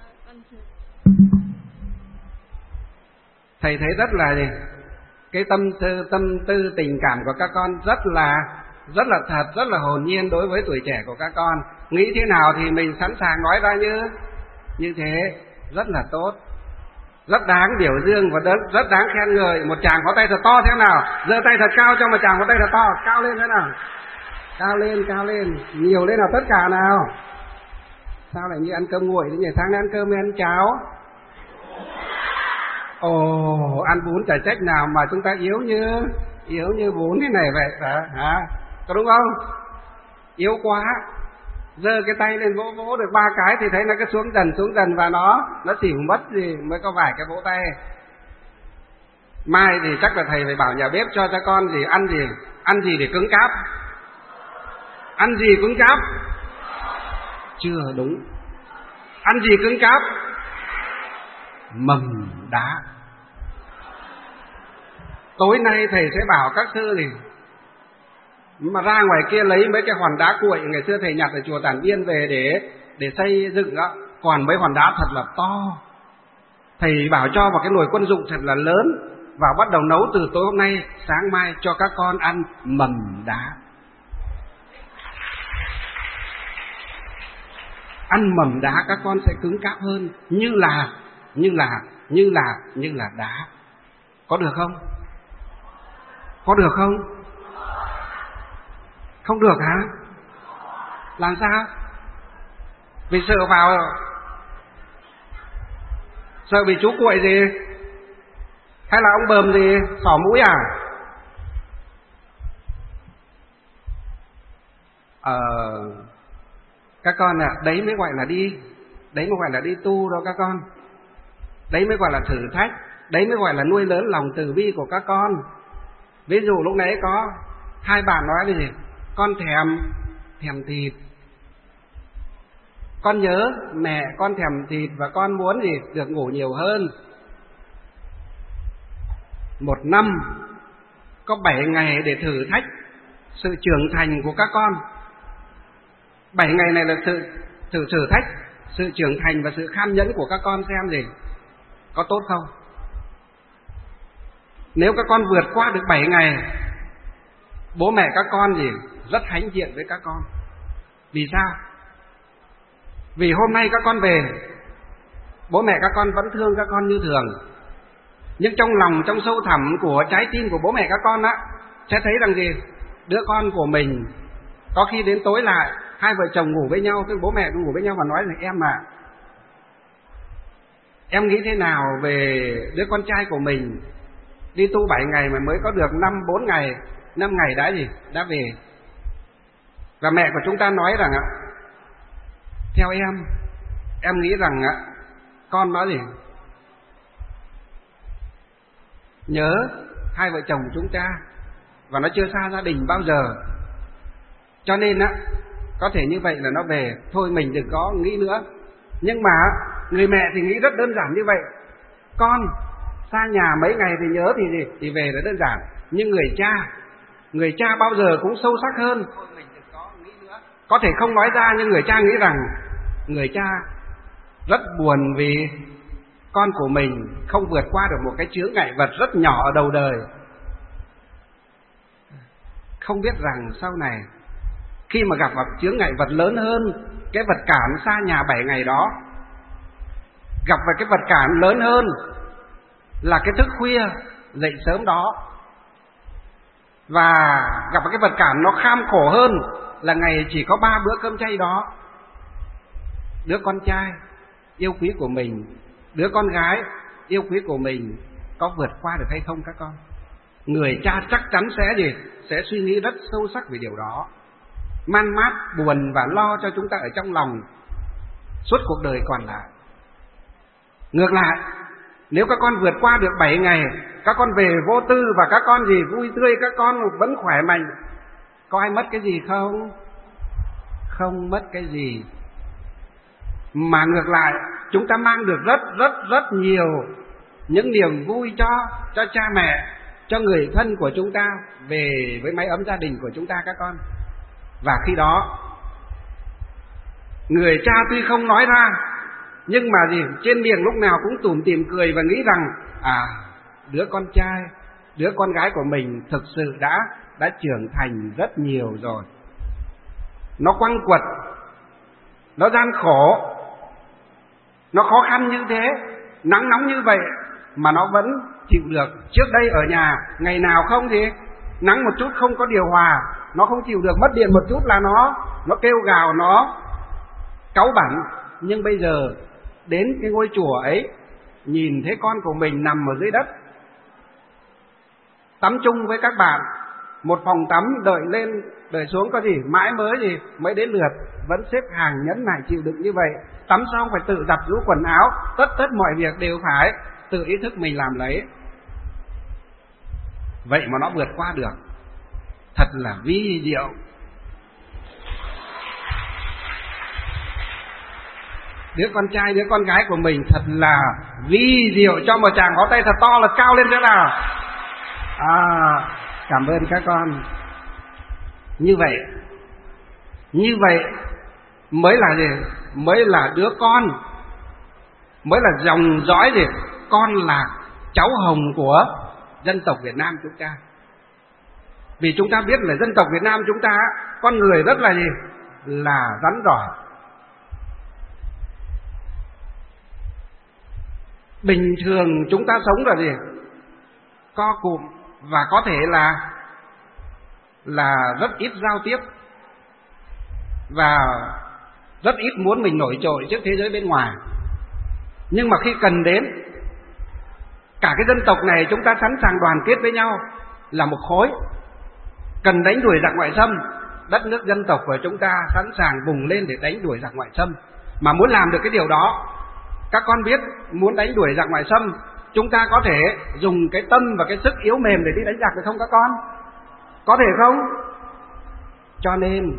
Thầy thấy rất là gì? Cái tâm tư, tâm tư tình cảm của các con rất là rất là thật, rất là hồn nhiên đối với tuổi trẻ của các con. Nghĩ thế nào thì mình sẵn sàng nói ra như như thế, rất là tốt, rất đáng biểu dương và rất, rất đáng khen ngợi. Một tràng pháo tay thật to thế nào, giơ tay thật cao cho một tràng pháo tay thật to, cao lên thế nào, cao lên, cao lên, nhiều lên nào tất cả nào. Sao lại như ăn cơm nguội thế nhỉ? Sáng nay ăn cơm hay ăn cháo? Ồ, ăn bún chả trách nào mà chúng ta yếu như yếu như bún thế này vậy hả? Hả? Có đúng không? Yếu quá. Giơ cái tay lên vỗ vỗ được ba cái thì thấy nó cứ xuống dần xuống dần và nó nó xỉu mất gì mới có vài cái vỗ tay. Mai thì chắc là thầy phải bảo nhà bếp cho cho con gì ăn gì, ăn gì để cứng cáp. Ăn gì cứng cáp? Chưa đúng. Ăn gì cứng cáp? Mầm đá. Tối nay thầy sẽ bảo các sư gì mà ra ngoài kia lấy mấy cái hòn đá cuội ngày xưa thầy nhặt ở chùa Tản Viên về để để xây dựng đó, còn mấy hòn đá thật là to. Thầy bảo cho vào cái nồi quân dụng thật là lớn và bắt đầu nấu từ tối hôm nay, sáng mai cho các con ăn mầm đá. Ăn mầm đá các con sẽ cứng cáp hơn, như là như là như là như là đá. Có được không? Có được không? Không được hả? Làm sao? Vì sợ vào, sợ bị chú cuội gì? Hay là ông bờm gì xỏ mũi à? Ờ, các con à, đấy mới gọi là đi, đấy mới gọi là đi tu đâu các con. Đấy mới gọi là thử thách, đấy mới gọi là nuôi lớn lòng từ bi của các con. Ví dụ lúc nãy có hai bạn nói gì? Con thèm thèm thịt. Con nhớ mẹ con thèm thịt và con muốn gì? Được ngủ nhiều hơn. Một năm có bảy ngày để thử thách sự trưởng thành của các con. Bảy ngày này là sự thử thử thách, sự trưởng thành và sự kham nhẫn của các con xem gì có tốt không. Nếu các con vượt qua được bảy ngày, bố mẹ các con gì rất hãnh diện với các con. Vì sao? Vì hôm nay các con về, bố mẹ các con vẫn thương các con như thường, nhưng trong lòng, trong sâu thẳm của trái tim của bố mẹ các con á, sẽ thấy rằng gì đứa con của mình có khi đến tối lại, hai vợ chồng ngủ với nhau, tức bố mẹ ngủ với nhau và nói rằng em à, em nghĩ thế nào về đứa con trai của mình đi tu bảy ngày mà mới có được năm bốn ngày, năm ngày đã gì đã về. Và mẹ của chúng ta nói rằng ạ, theo em, em nghĩ rằng ạ, con nó gì nhớ hai vợ chồng chúng ta và nó chưa xa gia đình bao giờ, cho nên á có thể như vậy là nó về thôi, mình đừng có nghĩ nữa. Nhưng mà người mẹ thì nghĩ rất đơn giản như vậy, con xa nhà mấy ngày thì nhớ thì gì thì về là đơn giản. Nhưng người cha, người cha bao giờ cũng sâu sắc hơn, thôi mình đừng có nghĩ nữa. Có thể không nói ra nhưng người cha nghĩ rằng người cha rất buồn vì con của mình không vượt qua được một cái chướng ngại vật rất nhỏ ở đầu đời. Không biết rằng sau này khi mà gặp một chướng ngại vật lớn hơn cái vật cản xa nhà bảy ngày đó, gặp vào cái vật cản lớn hơn là cái thức khuya dậy sớm đó, và gặp vào cái vật cản nó kham khổ hơn là ngày chỉ có ba bữa cơm chay đó, đứa con trai yêu quý của mình, đứa con gái yêu quý của mình có vượt qua được hay không các con? Người cha chắc chắn sẽ gì sẽ suy nghĩ rất sâu sắc về điều đó, man mát, buồn và lo cho chúng ta ở trong lòng suốt cuộc đời còn lại. Ngược lại, nếu các con vượt qua được bảy ngày, các con về vô tư và các con gì vui tươi, các con vẫn khỏe mạnh, có ai mất cái gì không? Không mất cái gì. Mà ngược lại, chúng ta mang được rất rất rất nhiều những niềm vui cho cho cha mẹ, cho người thân của chúng ta, về với mái ấm gia đình của chúng ta các con. Và khi đó người cha tuy không nói ra, nhưng mà gì trên miệng lúc nào cũng tủm tỉm cười và nghĩ rằng à, đứa con trai, đứa con gái của mình thực sự đã đã trưởng thành rất nhiều rồi. Nó quăng quật, nó gian khổ, nó khó khăn như thế, nắng nóng như vậy mà nó vẫn chịu được. Trước đây ở nhà ngày nào không thì nắng một chút không có điều hòa, nó không chịu được, mất điện một chút là nó nó kêu gào, nó cáu bẳn. Nhưng bây giờ đến cái ngôi chùa ấy, nhìn thấy con của mình nằm ở dưới đất, tắm chung với các bạn, một phòng tắm đợi lên đợi xuống có gì mãi mới gì mới đến lượt, vẫn xếp hàng nhẫn nại chịu đựng như vậy. Tắm xong phải tự giặt giũ quần áo, tất tất mọi việc đều phải tự ý thức mình làm lấy. Vậy mà nó vượt qua được, thật là vi diệu. Đứa con trai, đứa con gái của mình thật là vi diệu. Cho một tràng có tay thật to là cao lên thế nào. À, cảm ơn các con. Như vậy, như vậy mới là gì? Mới là đứa con, mới là dòng dõi gì? Con là cháu hồng của dân tộc Việt Nam chúng ta. Vì chúng ta biết là dân tộc Việt Nam chúng ta, con người rất là gì? Là rắn rỏi. Bình thường chúng ta sống là gì? Co cụm và có thể là là rất ít giao tiếp và rất ít muốn mình nổi trội trước thế giới bên ngoài. Nhưng mà khi cần đến, cả cái dân tộc này chúng ta sẵn sàng đoàn kết với nhau là một khối. Cần đánh đuổi giặc ngoại xâm, đất nước dân tộc của chúng ta sẵn sàng vùng lên để đánh đuổi giặc ngoại xâm. Mà muốn làm được cái điều đó, các con biết muốn đánh đuổi giặc ngoại xâm, chúng ta có thể dùng cái tâm và cái sức yếu mềm để đi đánh giặc được không các con? Có thể không? Cho nên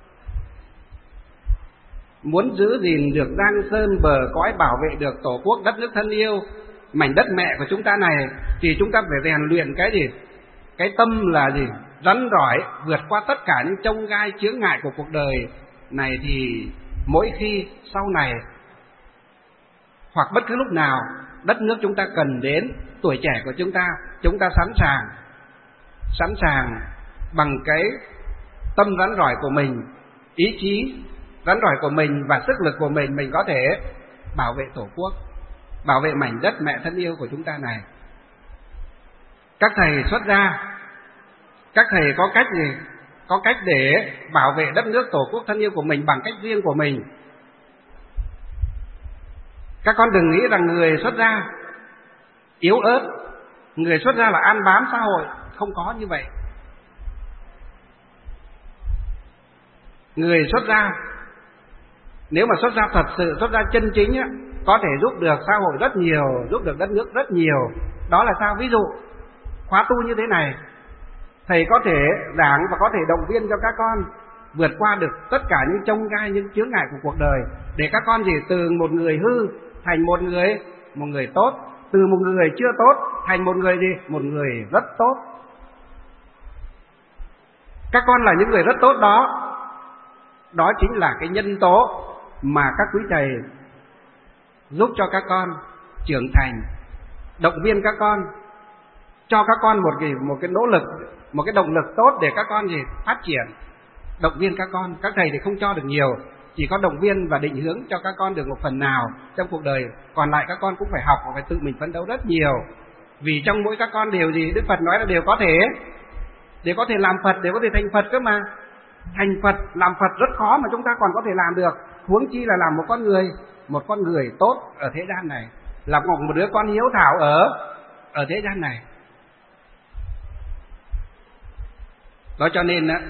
muốn giữ gìn được giang sơn bờ cõi, bảo vệ được tổ quốc đất nước thân yêu, mảnh đất mẹ của chúng ta này, thì chúng ta phải rèn luyện cái gì? Cái tâm là gì? Rắn rỏi, vượt qua tất cả những chông gai chướng ngại của cuộc đời, này thì mỗi khi sau này hoặc bất cứ lúc nào đất nước chúng ta cần đến, tuổi trẻ của chúng ta, chúng ta sẵn sàng, sẵn sàng bằng cái tâm rắn rỏi của mình, ý chí rắn rỏi của mình và sức lực của mình, mình có thể bảo vệ Tổ quốc, bảo vệ mảnh đất mẹ thân yêu của chúng ta này. Các thầy xuất gia, các thầy có cách gì? Có cách để bảo vệ đất nước Tổ quốc thân yêu của mình bằng cách riêng của mình. Các con đừng nghĩ rằng người xuất gia yếu ớt, người xuất gia là an bám xã hội, không có như vậy. Người xuất gia, nếu mà xuất gia thật sự, xuất gia chân chính á, có thể giúp được xã hội rất nhiều, giúp được đất nước rất nhiều. Đó là sao? Ví dụ khóa tu như thế này, thầy có thể giảng và có thể động viên cho các con vượt qua được tất cả những chông gai, những chướng ngại của cuộc đời, để các con chỉ từ một người hư thành một người một người tốt, từ một người chưa tốt thành một người gì? Một người rất tốt. Các con là những người rất tốt đó. Đó chính là cái nhân tố mà các quý thầy giúp cho các con trưởng thành, động viên các con, cho các con một cái một cái nỗ lực, một cái động lực tốt để các con gì? Phát triển, động viên các con. Các thầy thì không cho được nhiều, chỉ có động viên và định hướng cho các con được một phần nào trong cuộc đời, còn lại các con cũng phải học và phải tự mình phấn đấu rất nhiều. Vì trong mỗi các con đều gì? Đức Phật nói là đều có thể, đều có thể làm Phật, đều có thể thành Phật cơ mà. Thành Phật, làm Phật rất khó mà chúng ta còn có thể làm được, huống chi là làm một con người, một con người tốt ở thế gian này, làm một đứa con hiếu thảo ở ở thế gian này. Đó cho nên á,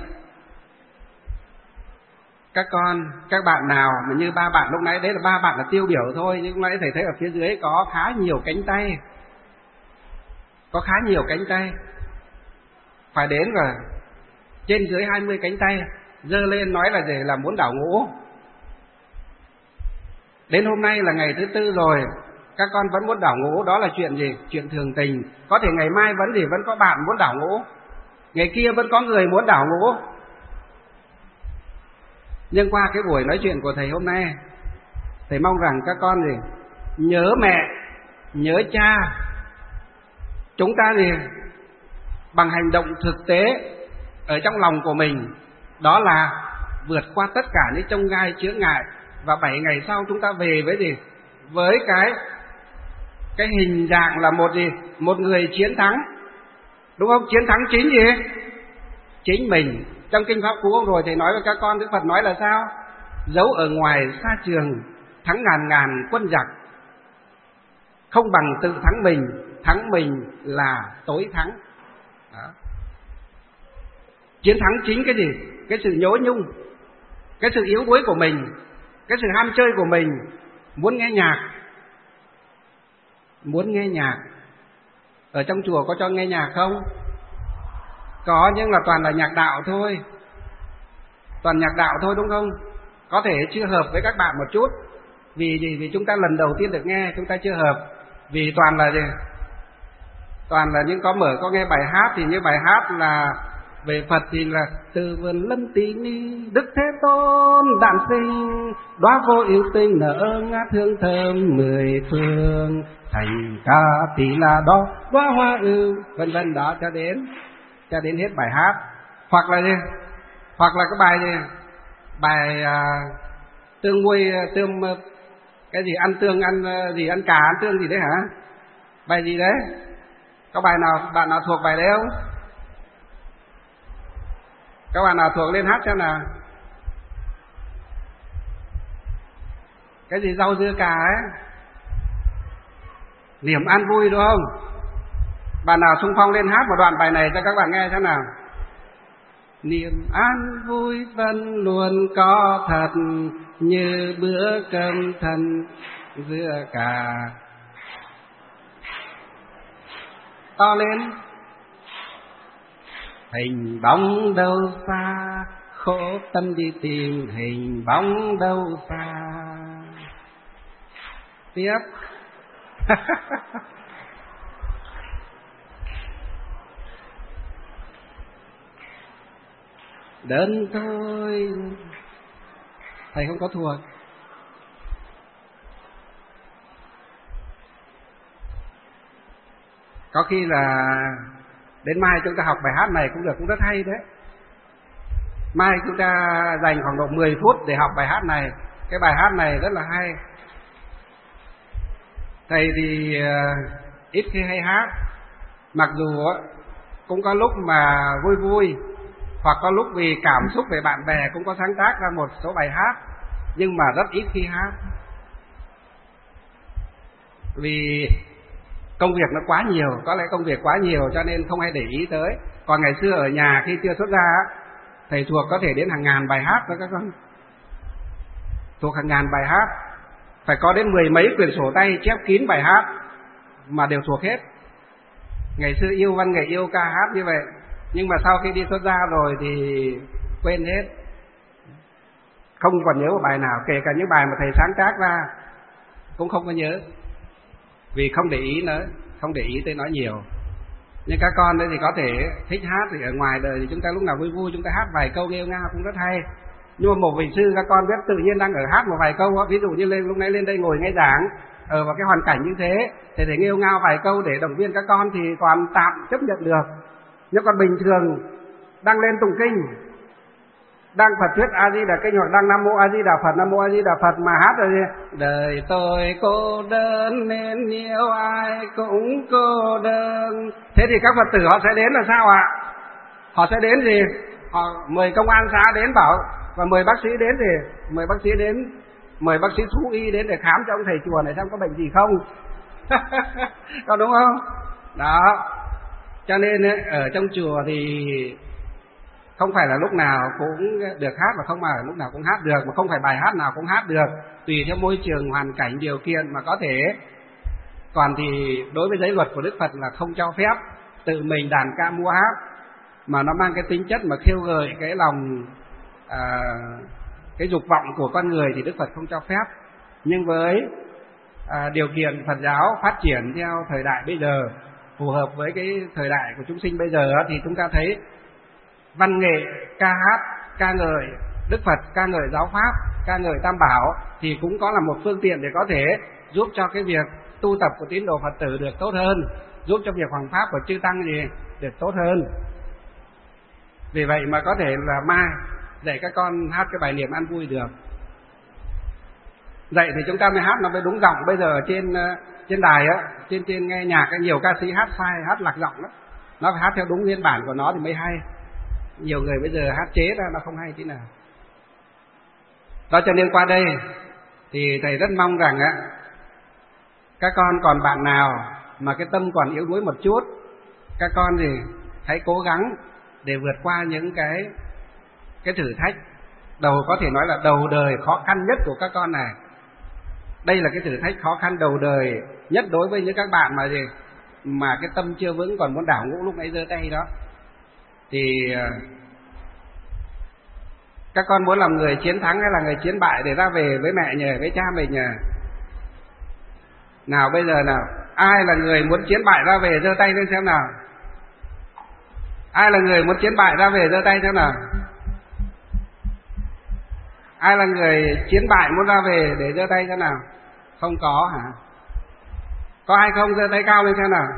các con, các bạn nào mà như ba bạn lúc nãy, đấy là ba bạn là tiêu biểu thôi, nhưng lúc nãy thầy thấy ở phía dưới có khá nhiều cánh tay, có khá nhiều cánh tay, phải đến và trên dưới hai mươi cánh tay giơ lên nói là gì? Là muốn đảo ngũ. Đến hôm nay là ngày thứ tư rồi, các con vẫn muốn đảo ngũ, đó là chuyện gì? Chuyện thường tình. Có thể ngày mai vẫn gì? Vẫn có bạn muốn đảo ngũ, ngày kia vẫn có người muốn đảo ngũ. Nhưng qua cái buổi nói chuyện của thầy hôm nay, thầy mong rằng các con gì? Nhớ mẹ, nhớ cha. Chúng ta gì? Bằng hành động thực tế ở trong lòng của mình, đó là vượt qua tất cả những chông gai chướng ngại, và bảy ngày sau chúng ta về với gì? Với cái cái hình dạng là một gì? Một người chiến thắng, đúng không? Chiến thắng chính gì? Chính mình. Trong kinh Pháp Cú hôm rồi thầy nói với các con, Đức Phật nói là sao? Dẫu ở ngoài xa trường, thắng ngàn ngàn quân giặc, không bằng tự thắng mình. Thắng mình là tối thắng. Đó. Chiến thắng chính cái gì? Cái sự nhố nhung, cái sự yếu đuối của mình, cái sự ham chơi của mình. Muốn nghe nhạc, muốn nghe nhạc. Ở trong chùa có cho nghe nhạc không? Có, nhưng là toàn là nhạc đạo thôi, toàn nhạc đạo thôi, đúng không? Có thể chưa hợp với các bạn một chút. Vì gì? Vì chúng ta lần đầu tiên được nghe, chúng ta chưa hợp. Vì toàn là gì? Toàn là những có mở có nghe bài hát, thì như bài hát là về Phật thì là từ vườn lâm tí ni Đức Thế Tôn đản sinh, đóa vô yêu tinh nở ngát hương thơm mười phương, thành ca tỷ là đó đóa hoa ưu, vân vân. Đó cho đến cho đến hết bài hát. Hoặc là gì? Hoặc là cái bài gì? Bài à, tương muôi tương cái gì ăn tương ăn gì ăn cà ăn tương gì đấy hả? Bài gì đấy? Có bài nào bạn nào thuộc bài đấy không? Các bạn nào thuộc lên hát xem nào. Cái gì rau dưa cà ấy, niềm an vui, đúng không? Bạn nào xung phong lên hát một đoạn bài này cho các bạn nghe xem nào. Niềm an vui vẫn luôn có thật, như bữa cơm thân dưa cà. To lên. Hình bóng đâu xa, khổ tâm đi tìm hình bóng đâu xa. Tiếp. Đơn thôi thầy không có thuộc. Có khi là đến mai chúng ta học bài hát này cũng được, cũng rất hay đấy. Mai chúng ta dành khoảng độ mười phút để học bài hát này. Cái bài hát này rất là hay. Thầy thì uh, ít khi hay hát, mặc dù uh, cũng có lúc mà vui vui, hoặc có lúc vì cảm xúc về bạn bè cũng có sáng tác ra một số bài hát, nhưng mà rất ít khi hát. Vì công việc nó quá nhiều, có lẽ công việc quá nhiều cho nên không hay để ý tới. Còn ngày xưa ở nhà khi chưa xuất gia, thầy thuộc có thể đến hàng ngàn bài hát đó các con. Thuộc hàng ngàn bài hát, phải có đến mười mấy quyển sổ tay chép kín bài hát mà đều thuộc hết. Ngày xưa yêu văn nghệ, yêu ca hát như vậy. Nhưng mà sau khi đi xuất gia rồi thì quên hết, không còn nhớ một bài nào. Kể cả những bài mà thầy sáng tác ra cũng không có nhớ, vì không để ý nữa, không để ý tới nó nhiều. Nhưng các con đấy thì có thể thích hát, thì ở ngoài đời thì chúng ta lúc nào vui vui chúng ta hát vài câu nghêu ngao cũng rất hay. Nhưng mà một vị sư các con biết tự nhiên đang ở hát một vài câu đó, ví dụ như lên lúc nãy lên đây ngồi nghe giảng ở vào cái hoàn cảnh như thế, thì để nghêu ngao vài câu để động viên các con thì còn tạm chấp nhận được. Nhưng còn bình thường đang lên tụng kinh, đang Phật thuyết A Di Đà Kinh hoặc đang Nam Mô A Di Đà Phật, Nam Mô A Di Đà Phật mà hát rồi gì? Đời tôi cô đơn nên yêu ai cũng cô đơn. Thế thì các Phật tử họ sẽ đến là sao ạ? Họ sẽ đến gì? Họ mời công an xã đến bảo, và mời bác sĩ đến thì mời bác sĩ đến, mời bác sĩ thú y đến để khám cho ông thầy chùa này xem có bệnh gì không. Có đúng không? Đó. Cho nên ở trong chùa thì không phải là lúc nào cũng được hát, và không phải là lúc nào cũng hát được, mà không phải bài hát nào cũng hát được, tùy theo môi trường, hoàn cảnh, điều kiện mà có thể. Còn thì đối với giới luật của Đức Phật là không cho phép tự mình đàn ca múa hát, mà nó mang cái tính chất mà khiêu gợi cái lòng à, cái dục vọng của con người thì Đức Phật không cho phép. Nhưng với à, điều kiện Phật giáo phát triển theo thời đại bây giờ, phù hợp với cái thời đại của chúng sinh bây giờ, thì chúng ta thấy văn nghệ, ca hát, ca ngợi Đức Phật, ca ngợi giáo pháp, ca ngợi Tam Bảo thì cũng có là một phương tiện để có thể giúp cho cái việc tu tập của tín đồ Phật tử được tốt hơn, giúp cho việc hoằng pháp của chư tăng gì được tốt hơn. Vì vậy mà có thể là mai dạy các con hát cái bài niệm an vui được. Dạy thì chúng ta mới hát nó mới đúng giọng. Bây giờ trên trên đài á, trên trên nghe nhạc nhiều ca sĩ hát sai, hát lạc giọng đó. Nó phải hát theo đúng nguyên bản của nó thì mới hay. Nhiều người bây giờ hát chế ra nó không hay tí nào. Đó, cho nên qua đây thì thầy rất mong rằng á, các con còn bạn nào mà cái tâm còn yếu đuối một chút, các con thì hãy cố gắng để vượt qua những cái cái thử thách đầu, có thể nói là đầu đời khó khăn nhất của các con này. Đây là cái thử thách khó khăn đầu đời nhất đối với những các bạn mà gì mà cái tâm chưa vững, còn muốn đảo ngũ lúc nãy giơ tay đó. Thì các con muốn làm người chiến thắng hay là người chiến bại để ra về với mẹ nhờ, với cha mình nhờ? Nào bây giờ nào, ai là người muốn chiến bại ra về giơ tay lên xem nào. Ai là người muốn chiến bại ra về giơ tay xem nào. Ai là người chiến bại muốn ra về để giơ tay xem nào. Không có hả? Có ai không? Giơ tay cao lên xem nào.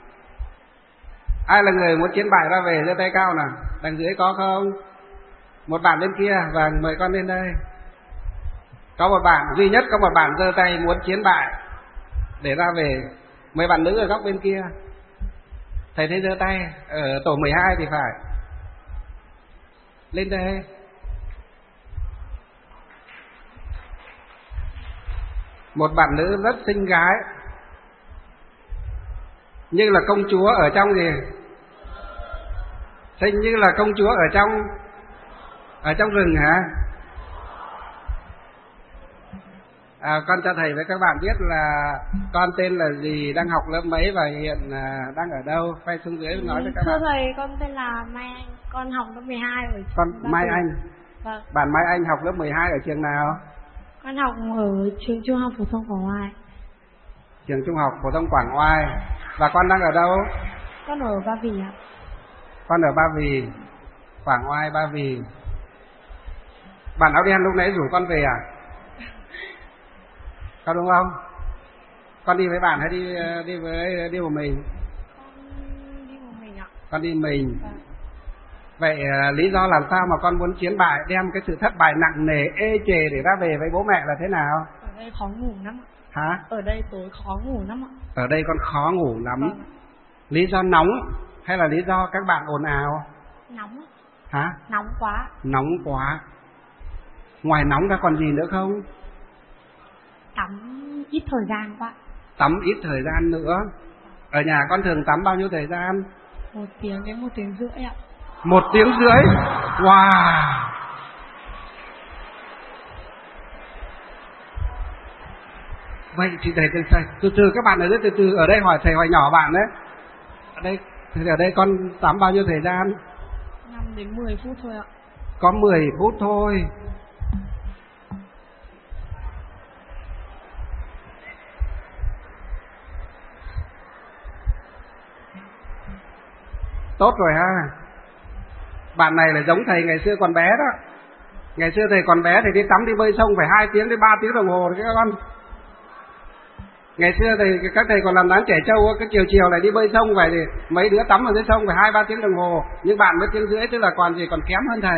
Ai là người muốn chiến bại ra về giơ tay cao nào. Đằng dưới có không? Một bạn bên kia, và mời con lên đây. Có một bạn, duy nhất có một bạn giơ tay muốn chiến bại để ra về. Mấy bạn nữ ở góc bên kia. Thầy thấy giơ tay ở tổ mười hai thì phải. Lên đây. Một bạn nữ rất xinh gái, như là công chúa ở trong gì? Xinh như là công chúa ở trong ở trong rừng hả? À, con cho thầy với các bạn biết là con tên là gì, đang học lớp mấy và hiện à, đang ở đâu? Quay xuống dưới nói với các Thưa bạn. Thưa thầy, con tên là Mai Anh, con học lớp mười hai ở Con Mai Anh. Vâng. Bạn Mai Anh học lớp mười hai ở trường nào? Con học ở trường trung học phổ thông Quảng Oai. Trường trung học phổ thông Quảng Oai. Và con đang ở đâu? Con ở Ba Vì ạ. Con ở Ba Vì, Quảng Oai, Ba Vì. Bạn áo đen lúc nãy rủ con về à? Có đúng không? Con đi với bạn hay đi đi với đi một mình? Con đi một mình ạ. Con đi mình. Vâng. Vậy lý do làm sao mà con muốn chiến bại, đem cái sự thất bại nặng nề ê chề để ra về với bố mẹ là thế nào? Ở đây khó ngủ lắm ạ. Hả? Ở đây tối khó ngủ lắm ạ. Ở đây con khó ngủ lắm. Vâng. Lý do nóng hay là lý do các bạn ồn ào? Nóng ạ. Hả? Nóng quá. Nóng quá. Ngoài nóng ra còn gì nữa không? Tắm ít thời gian quá. Tắm ít thời gian nữa. Ở nhà con thường tắm bao nhiêu thời gian? Một tiếng đến một tiếng rưỡi ạ. Một tiếng rưỡi? Wow. Vậy thì để từ từ từ các bạn ở đây từ từ ở đây hỏi thầy hỏi nhỏ bạn đấy. Ở đây ở đây con tắm bao nhiêu thời gian? năm đến mười phút thôi ạ. Có mười phút thôi. Tốt rồi ha. Bạn này là giống thầy ngày xưa còn bé đó. Ngày xưa thầy còn bé thì đi tắm đi bơi sông phải hai tiếng đến ba tiếng đồng hồ đấy các con. Ngày xưa thì các thầy còn làm dáng trẻ trâu, cái chiều chiều lại đi bơi sông vậy thì mấy đứa tắm ở dưới sông phải hai ba tiếng đồng hồ. Nhưng bạn mới tiếng rưỡi tức là còn gì còn kém hơn thầy.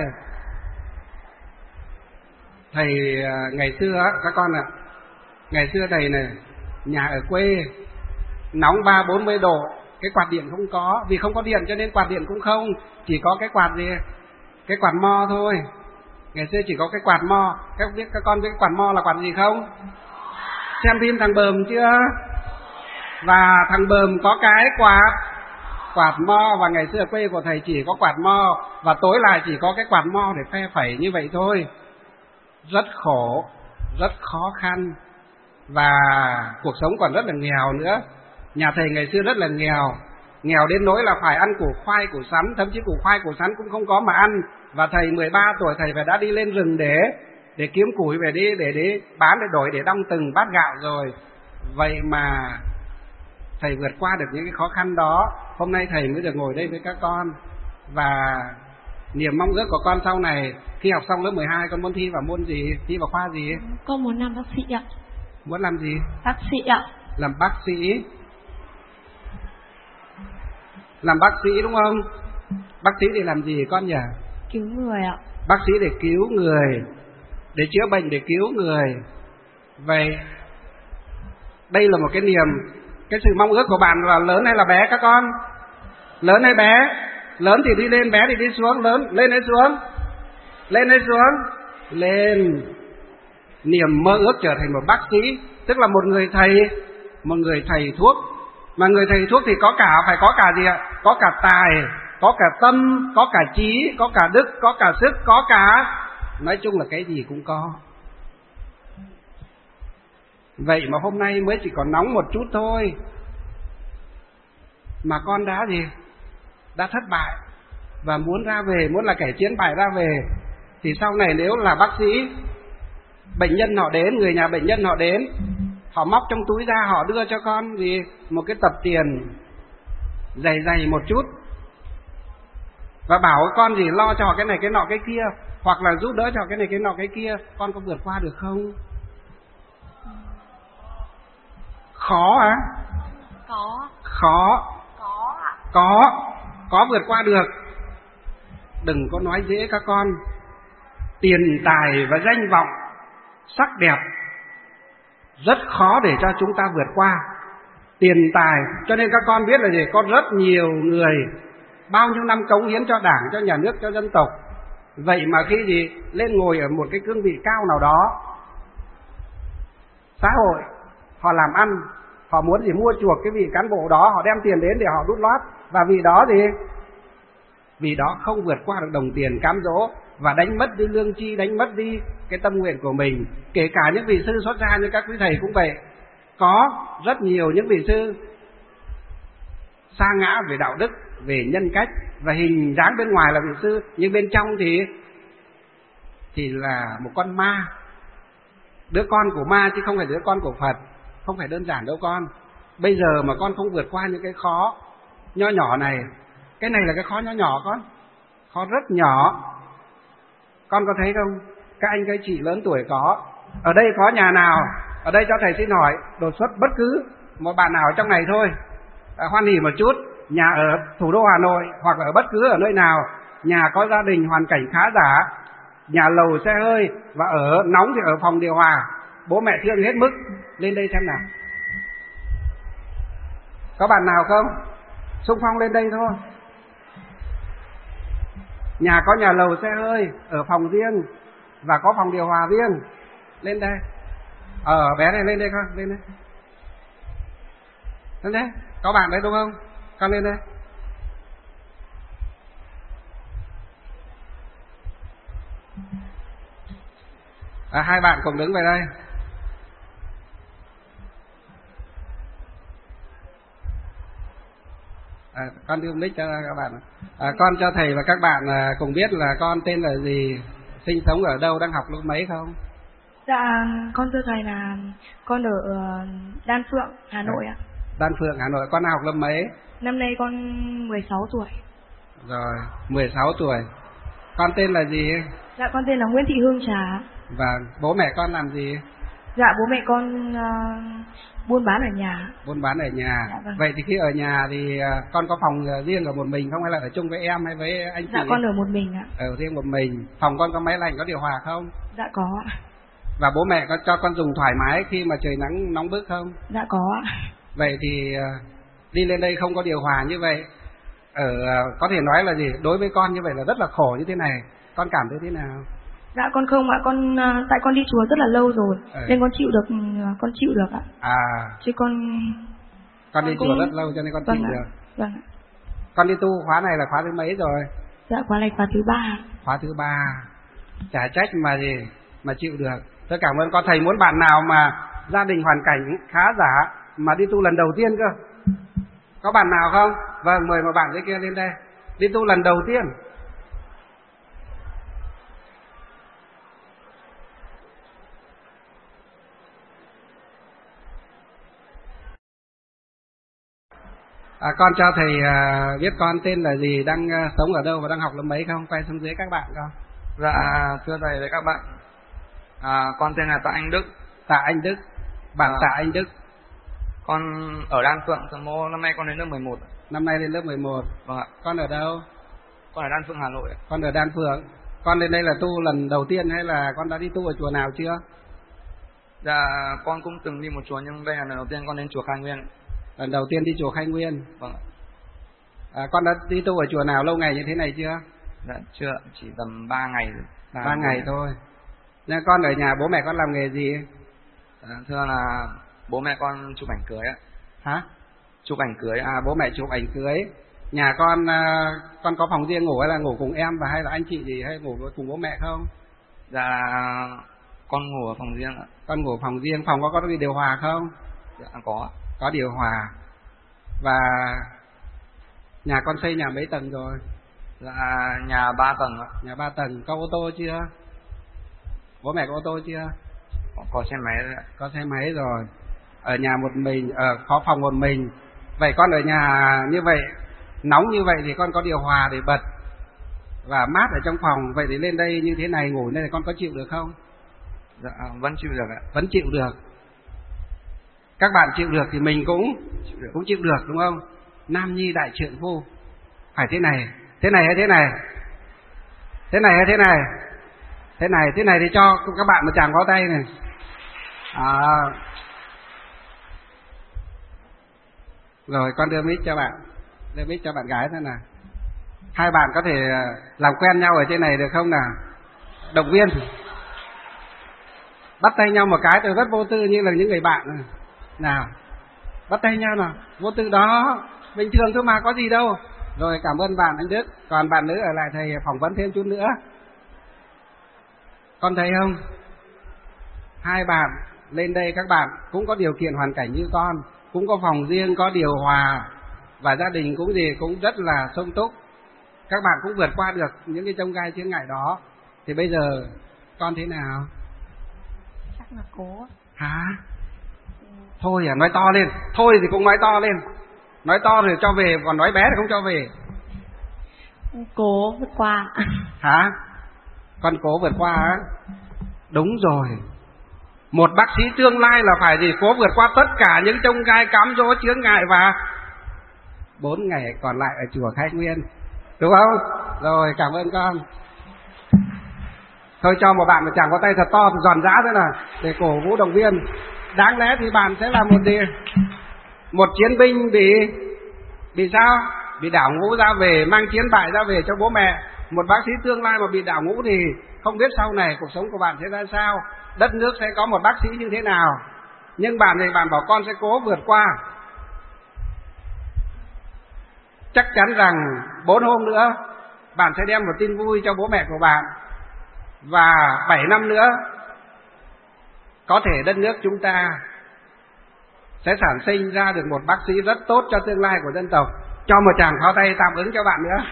Thầy ngày xưa các con ạ, à, ngày xưa thầy này nhà ở quê nóng ba bốn mươi độ, cái quạt điện không có, vì không có điện cho nên quạt điện cũng không, chỉ có cái quạt gì, cái quạt mo thôi. Ngày xưa chỉ có cái quạt mo. Các biết các con biết cái quạt mo là quạt gì không? Xem phim thằng Bờm chưa? Và thằng Bờm có cái quạt quạt mo, và ngày xưa ở quê của thầy chỉ có quạt mo, và tối lại chỉ có cái quạt mo để phe phẩy như vậy thôi. Rất khổ, rất khó khăn, và cuộc sống còn rất là nghèo nữa. Nhà thầy ngày xưa rất là nghèo, nghèo đến nỗi là phải ăn củ khoai củ sắn, thậm chí củ khoai củ sắn cũng không có mà ăn. Và thầy mười ba tuổi thầy phải đã đi lên rừng để để kiếm củi về đi để để bán để đổi để đong từng bát gạo rồi. Vậy mà thầy vượt qua được những cái khó khăn đó. Hôm nay thầy mới được ngồi đây với các con. Và niềm mong ước của con sau này khi học xong lớp mười hai con muốn thi vào môn gì, thi vào khoa gì? Con muốn làm bác sĩ ạ. Muốn làm gì? Bác sĩ ạ. Làm bác sĩ. Làm bác sĩ đúng không? Bác sĩ để làm gì con nhỉ? Cứu người ạ. Bác sĩ để cứu người, để chữa bệnh, để cứu người. Vậy đây là một cái niềm, cái sự mong ước của bạn là lớn hay là bé các con? Lớn hay bé? Lớn thì đi lên, bé thì đi xuống. Lớn, lên hay xuống? Lên hay xuống? Lên. Niềm mơ ước trở thành một bác sĩ, tức là một người thầy, một người thầy thuốc. Mà người thầy thuốc thì có cả, phải có cả gì ạ? Có cả tài, có cả tâm, có cả trí, có cả đức, có cả sức, có cả, nói chung là cái gì cũng có. Vậy mà hôm nay mới chỉ còn nóng một chút thôi mà con đã gì? Đã thất bại và muốn ra về, muốn là kẻ chiến bại ra về. Thì sau này nếu là bác sĩ, bệnh nhân họ đến, người nhà bệnh nhân họ đến, họ móc trong túi ra, họ đưa cho con gì? Một cái tập tiền dày dày một chút, và bảo con gì lo cho cái này cái nọ cái kia, hoặc là giúp đỡ cho cái này cái nọ cái kia, con có vượt qua được không? Khó hả? Có. Khó. Có ạ. Có. Có vượt qua được. Đừng có nói dễ các con. Tiền tài và danh vọng, sắc đẹp rất khó để cho chúng ta vượt qua. Tiền tài, cho nên các con biết là gì? Có rất nhiều người bao nhiêu năm cống hiến cho Đảng, cho nhà nước, cho dân tộc. Vậy mà khi gì lên ngồi ở một cái cương vị cao nào đó, xã hội, họ làm ăn, họ muốn gì mua chuộc cái vị cán bộ đó, họ đem tiền đến để họ đút lót. Và vì đó gì? Vì đó không vượt qua được đồng tiền cám dỗ, và đánh mất đi lương tri, đánh mất đi cái tâm nguyện của mình. Kể cả những vị sư xuất gia như các quý thầy cũng vậy. Có rất nhiều những vị sư sa ngã về đạo đức, về nhân cách, và hình dáng bên ngoài là vị sư, nhưng bên trong thì thì là một con ma, đứa con của ma chứ không phải đứa con của Phật. Không phải đơn giản đâu con. Bây giờ mà con không vượt qua những cái khó nho nhỏ này, cái này là cái khó nho nhỏ con, khó rất nhỏ, con có thấy không? các anh các chị lớn tuổi có. Ở đây có nhà nào, ở đây cho thầy xin hỏi, đột xuất bất cứ một bạn nào trong này thôi, à, hoan hỉ một chút, nhà ở thủ đô Hà Nội hoặc là ở bất cứ ở nơi nào, nhà có gia đình hoàn cảnh khá giả, nhà lầu xe hơi và ở nóng thì ở phòng điều hòa, bố mẹ thương hết mức, lên đây xem nào. Có bạn nào không? Xung phong lên đây thôi. Nhà có nhà lầu xe hơi, ở phòng riêng và có phòng điều hòa riêng, lên đây. Ờ bé này lên đây con, lên đây. Lên đây, có bạn đấy đúng không? Con lên đây. À, hai bạn cùng đứng về đây. À, con đưa mic cho các bạn. À, con cho thầy và các bạn à, cùng biết là con tên là gì, sinh sống ở đâu, đang học lớp mấy không? Dạ, con thưa thầy là con ở Đan Phượng, Hà Nội ạ. Đan Phượng, Hà Nội. Con học lớp mấy? Năm nay con mười sáu tuổi. Rồi, mười sáu tuổi. Con tên là gì? Dạ, con tên là Nguyễn Thị Hương Trà. Và bố mẹ con làm gì? Dạ, bố mẹ con uh, buôn bán ở nhà. Buôn bán ở nhà. Dạ, vâng. Vậy thì khi ở nhà thì uh, con có phòng riêng ở một mình không, hay là ở chung với em hay với anh chị? Dạ, con ở một mình ạ. Ở riêng một mình. Phòng con có máy lạnh, có điều hòa không? Dạ, có ạ. Và bố mẹ có cho con dùng thoải mái khi mà trời nắng nóng bức không? Dạ, có ạ. Vậy thì uh, đi lên đây không có điều hòa như vậy, ở uh, có thể nói là gì? Đối với con như vậy là rất là khổ như thế này. Con cảm thấy thế nào? Dạ con không ạ, con tại con đi chùa rất là lâu rồi, ừ. nên con chịu được, con chịu được ạ. À. Chứ con con đi chùa rất lâu cho nên con vâng chịu ạ. được. Vâng ạ. Con đi tu khóa này là khóa thứ mấy rồi? Dạ khóa này khóa thứ ba. Khóa thứ ba. Chả trách mà gì mà chịu được. Tôi cảm ơn con. Thầy muốn bạn nào mà gia đình hoàn cảnh khá giả mà đi tu lần đầu tiên cơ. Có bạn nào không? Vâng, mời một bạn dưới kia lên đây. Đi tu lần đầu tiên. À, con cho thầy à, biết con tên là gì, đang à, sống ở đâu và đang học lớp mấy không? Quay xuống dưới các bạn không? Dạ thưa thầy với các bạn, à, con tên là Tạ Anh Đức. Tạ Anh Đức. Bạn à, Tạ Anh Đức. Con ở Đan Phượng, Thượng Mô, năm nay con đến lớp mười một. Năm nay lên lớp mười một. Vâng ạ. Con ở đâu? Con ở Đan Phượng, Hà Nội. Con ở Đan Phượng. Con lên đây là tu lần đầu tiên hay là con đã đi tu ở chùa nào chưa? Dạ con cũng từng đi một chùa nhưng đây là lần đầu tiên con đến chùa Khai Nguyên. Lần đầu tiên đi chùa Khai Nguyên. Vâng ạ. À, con đã đi tu ở chùa nào lâu ngày như thế này chưa? Dạ chưa, chỉ tầm ba ngày rồi. Ba ngày thôi. Nên con ở nhà bố mẹ con làm nghề gì? Dạ, thưa là bố mẹ con chụp ảnh cưới ạ. Hả? Chụp ảnh cưới. À, bố mẹ chụp ảnh cưới. Nhà con con có phòng riêng ngủ hay là ngủ cùng em và hay là anh chị gì hay ngủ cùng bố mẹ không? Dạ con ngủ ở phòng riêng ạ. Con ngủ phòng riêng. Phòng có có điều hòa không? Dạ có. Có điều hòa. Và nhà con xây nhà mấy tầng rồi? Dạ nhà ba tầng ạ. Nhà ba tầng. Có ô tô chưa? Bố mẹ có ô tô chưa? Có, có xe máy rồi ạ. Có xe máy rồi. Ở nhà một mình, ở có phòng một mình. Vậy con ở nhà như vậy, nóng như vậy thì con có điều hòa để bật và mát ở trong phòng. Vậy thì lên đây như thế này ngủ nên con có chịu được không? Dạ vẫn chịu được ạ. Vẫn chịu được. Các bạn chịu được thì mình cũng chịu được. cũng chịu được đúng không? Nam nhi đại trượng phu. Phải thế này, thế này hay thế này? Thế này hay thế này? Thế này, thế này thì cho các bạn một tràng pháo tay này. À. Rồi con đưa mic cho bạn. Đưa mic cho bạn gái thế nào. Hai bạn có thể làm quen nhau ở trên này được không nào? Động viên. Bắt tay nhau một cái tôi rất vô tư như là những người bạn này. Nào, bắt tay nhau nào. Vô tư đó, bình thường thôi mà có gì đâu. Rồi cảm ơn bạn anh Đức. Còn bạn nữ ở lại thầy phỏng vấn thêm chút nữa. Con thấy không? Hai bạn lên đây các bạn cũng có điều kiện hoàn cảnh như con, cũng có phòng riêng, có điều hòa và gia đình cũng gì cũng rất là sung túc. Các bạn cũng vượt qua được những cái chông gai chướng ngại đó. Thì bây giờ con thế nào? Chắc là cố. Hả? Thôi à, nói to lên. Thôi thì cũng nói to lên. Nói to rồi cho về, còn nói bé thì không cho về. Cố vượt qua. Hả? Con cố vượt qua á? Đúng rồi. Một bác sĩ tương lai là phải gì? Cố vượt qua tất cả những chông gai cám dỗ chướng ngại và bốn ngày còn lại ở chùa Khai Nguyên, đúng không? Rồi, cảm ơn con. Thôi cho một bạn một tràng có tay thật to, giòn giã thế nào để cổ vũ động viên. Đáng lẽ thì bạn sẽ là một gì? Một chiến binh bị bị sao? Bị đảo ngũ ra về, mang chiến bại ra về cho bố mẹ. Một bác sĩ tương lai mà bị đảo ngũ thì không biết sau này cuộc sống của bạn sẽ ra sao, đất nước sẽ có một bác sĩ như thế nào. Nhưng bạn thì bạn bảo con sẽ cố vượt qua. Chắc chắn rằng bốn hôm nữa bạn sẽ đem một tin vui cho bố mẹ của bạn. Và bảy năm nữa có thể đất nước chúng ta sẽ sản sinh ra được một bác sĩ rất tốt cho tương lai của dân tộc. Cho một tràng pháo tay tạm ứng cho bạn nữa.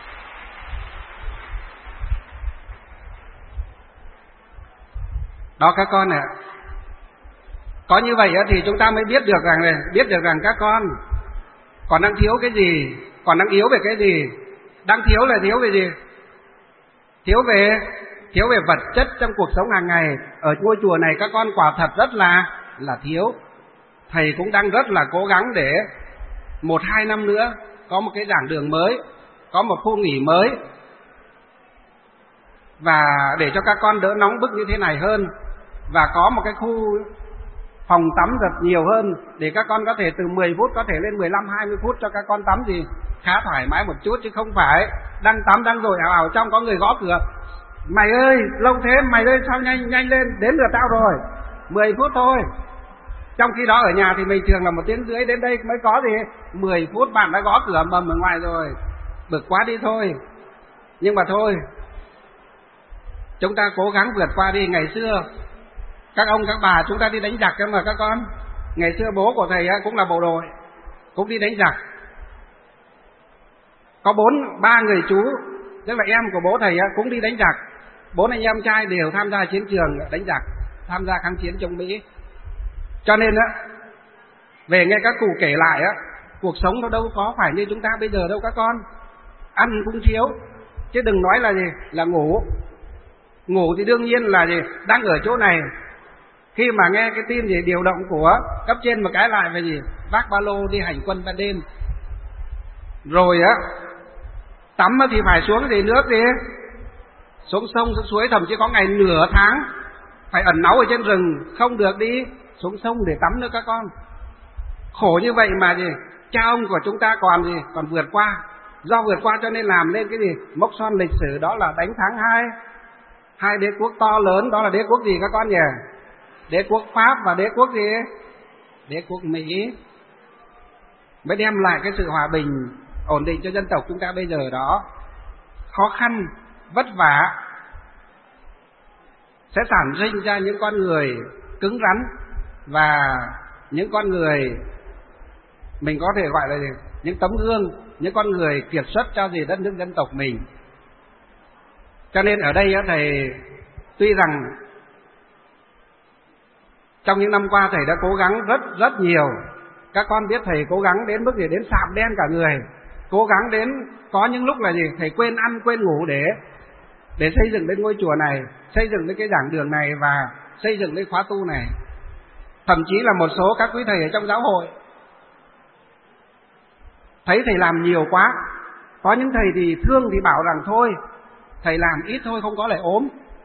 Đó các con ạ. Có như vậy thì chúng ta mới biết được rằng này, biết được rằng các con còn đang thiếu cái gì, còn đang yếu về cái gì. Đang thiếu là thiếu về gì? Thiếu về thiếu về vật chất trong cuộc sống hàng ngày. Ở ngôi chùa này các con quả thật rất là là thiếu. Thầy cũng đang rất là cố gắng để một hai năm nữa có một cái giảng đường mới, có một khu nghỉ mới, và để cho các con đỡ nóng bức như thế này hơn, và có một cái khu phòng tắm thật nhiều hơn để các con có thể từ mười phút có thể lên mười lăm hai mươi phút cho các con tắm gì khá thoải mái một chút, chứ không phải đang tắm đang rồi ảo ảo trong có người gõ cửa: mày ơi lâu thế, mày ơi sao nhanh nhanh lên, đến lượt tao rồi, mười phút thôi. Trong khi đó ở nhà thì mình thường là một tiếng rưỡi đến đây mới có gì, mười phút bạn đã gõ cửa mầm ở ngoài rồi, bực quá đi thôi. Nhưng mà thôi, chúng ta cố gắng vượt qua đi. Ngày xưa các ông các bà chúng ta đi đánh giặc cơ mà các con. Ngày xưa bố của thầy cũng là bộ đội, cũng đi đánh giặc. Có bốn ba người chú, tức là em của bố thầy cũng đi đánh giặc. Bốn anh em trai đều tham gia chiến trường đánh giặc, tham gia kháng chiến chống Mỹ. Cho nên á, về nghe các cụ kể lại á, cuộc sống nó đâu có phải như chúng ta bây giờ đâu các con. Ăn cũng thiếu, chứ đừng nói là gì là ngủ. Ngủ thì đương nhiên là gì, đang ở chỗ này, khi mà nghe cái tin gì điều động của cấp trên một cái lại về gì vác ba lô đi hành quân ban đêm. Rồi á, tắm thì phải xuống gì nước gì, xuống sông xuống suối, thậm chí có ngày nửa tháng phải ẩn náu ở trên rừng, không được đi xuống sông để tắm nữa các con. Khổ như vậy mà gì cha ông của chúng ta còn gì còn vượt qua. Do vượt qua cho nên làm nên cái gì mốc son lịch sử, đó là đánh thắng hai hai đế quốc to lớn. Đó là đế quốc gì các con nhỉ? Đế quốc Pháp và đế quốc gì? Đế quốc Mỹ, mới đem lại cái sự hòa bình ổn định cho dân tộc chúng ta bây giờ đó. Khó khăn vất vả sẽ sản sinh ra những con người cứng rắn, và những con người mình có thể gọi là gì? Những tấm gương, những con người kiệt xuất cho gì đất nước dân tộc mình. Cho nên ở đây thầy tuy rằng trong những năm qua thầy đã cố gắng rất rất nhiều. Các con biết thầy cố gắng đến mức gì, đến sạm đen cả người. Cố gắng đến có những lúc là gì thầy quên ăn quên ngủ để để xây dựng lên ngôi chùa này, xây dựng lên cái giảng đường này và xây dựng lên khóa tu này. Thậm chí là một số các quý thầy ở trong giáo hội thấy thầy làm nhiều quá, có những thầy thì thương thì bảo rằng thôi thầy làm ít thôi, không có lại ốm,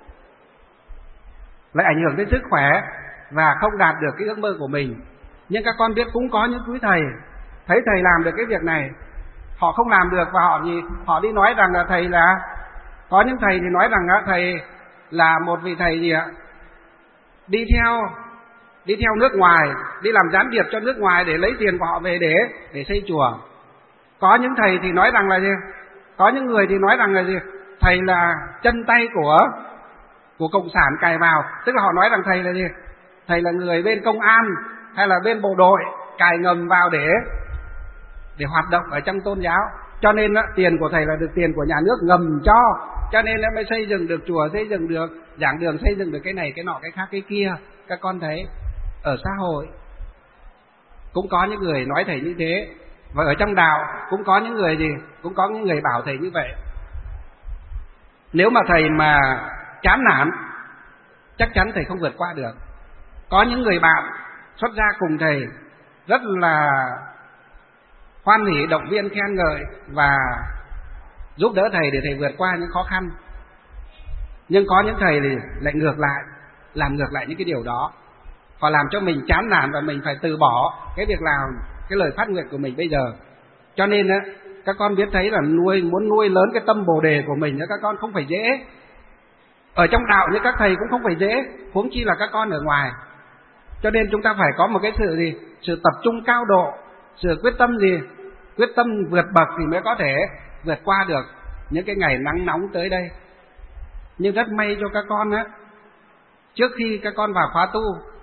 lại ảnh hưởng đến sức khỏe và không đạt được cái ước mơ của mình. Nhưng các con biết cũng có những quý thầy thấy thầy làm được cái việc này, họ không làm được và họ gì họ đi nói rằng là thầy là, có những thầy thì nói rằng thầy là một vị thầy gì ạ, đi theo đi theo nước ngoài, đi làm gián điệp cho nước ngoài để lấy tiền của họ về để để xây chùa. Có những thầy thì nói rằng là gì, có những người thì nói rằng là gì, thầy là chân tay của của cộng sản cài vào, tức là họ nói rằng thầy là gì, thầy là người bên công an hay là bên bộ đội cài ngầm vào để để hoạt động ở trong tôn giáo. Cho nên đó, tiền của thầy là được tiền của nhà nước ngầm cho, cho nên nó mới xây dựng được chùa, xây dựng được giảng đường, xây dựng được cái này cái nọ cái khác cái kia. Các con thấy ở xã hội cũng có những người nói thầy như thế, và ở trong đạo cũng có những người gì cũng có những người bảo thầy như vậy. Nếu mà thầy mà chán nản chắc chắn thầy không vượt qua được. Có những người bạn xuất gia cùng thầy rất là hoan hỉ, động viên, khen ngợi và giúp đỡ thầy để thầy vượt qua những khó khăn. Nhưng có những thầy thì lại ngược lại, làm ngược lại những cái điều đó, họ làm cho mình chán nản và mình phải từ bỏ cái việc làm, cái lời phát nguyện của mình bây giờ. Cho nên á, các con biết thấy là nuôi muốn nuôi lớn cái tâm Bồ đề của mình, các con không phải dễ. Ở trong đạo như các thầy cũng không phải dễ, huống chi là các con ở ngoài. Cho nên chúng ta phải có một cái sự gì, sự tập trung cao độ, sự quyết tâm gì, quyết tâm vượt bậc thì mới có thể vượt qua được những cái ngày nắng nóng tới đây. Nhưng rất may cho các con á, trước khi các con vào khóa tu,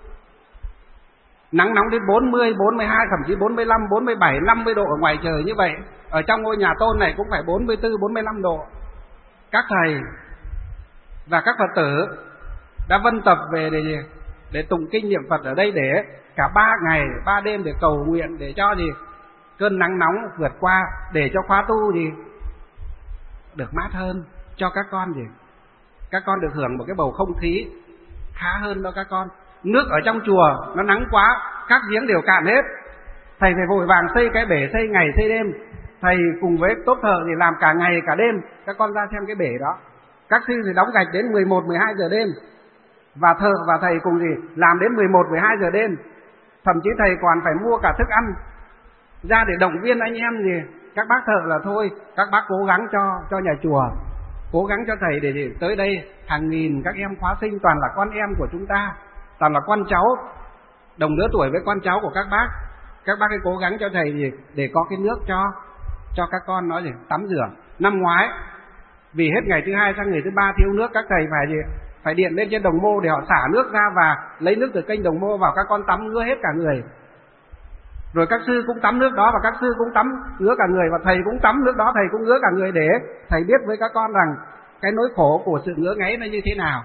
nắng nóng đến bốn mươi, bốn mươi hai, thậm chí bốn mươi lăm, bốn mươi bảy, năm mươi độ ở ngoài trời như vậy. Ở trong ngôi nhà tôn này cũng phải bốn mươi tư, bốn mươi lăm độ. Các thầy và các Phật tử đã vân tập về để để tụng kinh niệm Phật ở đây để cả ba ngày, ba đêm để cầu nguyện để cho gì cơn nắng nóng vượt qua, để cho khóa tu gì được mát hơn, cho các con gì các con được hưởng một cái bầu không khí khá hơn đó các con. Nước ở trong chùa nó nắng quá, các giếng đều cạn hết. Thầy phải vội vàng xây cái bể, xây ngày xây đêm. Thầy cùng với tốt thợ thì làm cả ngày cả đêm. Các con ra xem cái bể đó. Các sư thì đóng gạch đến mười một, mười hai giờ đêm. Và thợ và thầy cùng gì làm đến mười một, mười hai giờ đêm. Thậm chí thầy còn phải mua cả thức ăn ra để động viên anh em gì. Các bác thợ là thôi, các bác cố gắng cho cho nhà chùa, cố gắng cho thầy để, để tới đây hàng nghìn các em khóa sinh toàn là con em của chúng ta, toàn là con cháu đồng lứa tuổi với con cháu của các bác. Các bác hãy cố gắng cho thầy gì để có cái nước cho cho các con nói gì tắm rửa. Năm ngoái vì hết ngày thứ hai sang ngày thứ ba thiếu nước, các thầy phải gì phải điện lên trên đồng mô để họ xả nước ra và lấy nước từ kênh đồng mô vào, các con tắm ngứa hết cả người. Rồi các sư cũng tắm nước đó và các sư cũng tắm ngứa cả người, và thầy cũng tắm nước đó, thầy cũng ngứa cả người để thầy biết với các con rằng cái nỗi khổ của sự ngứa ngáy nó như thế nào.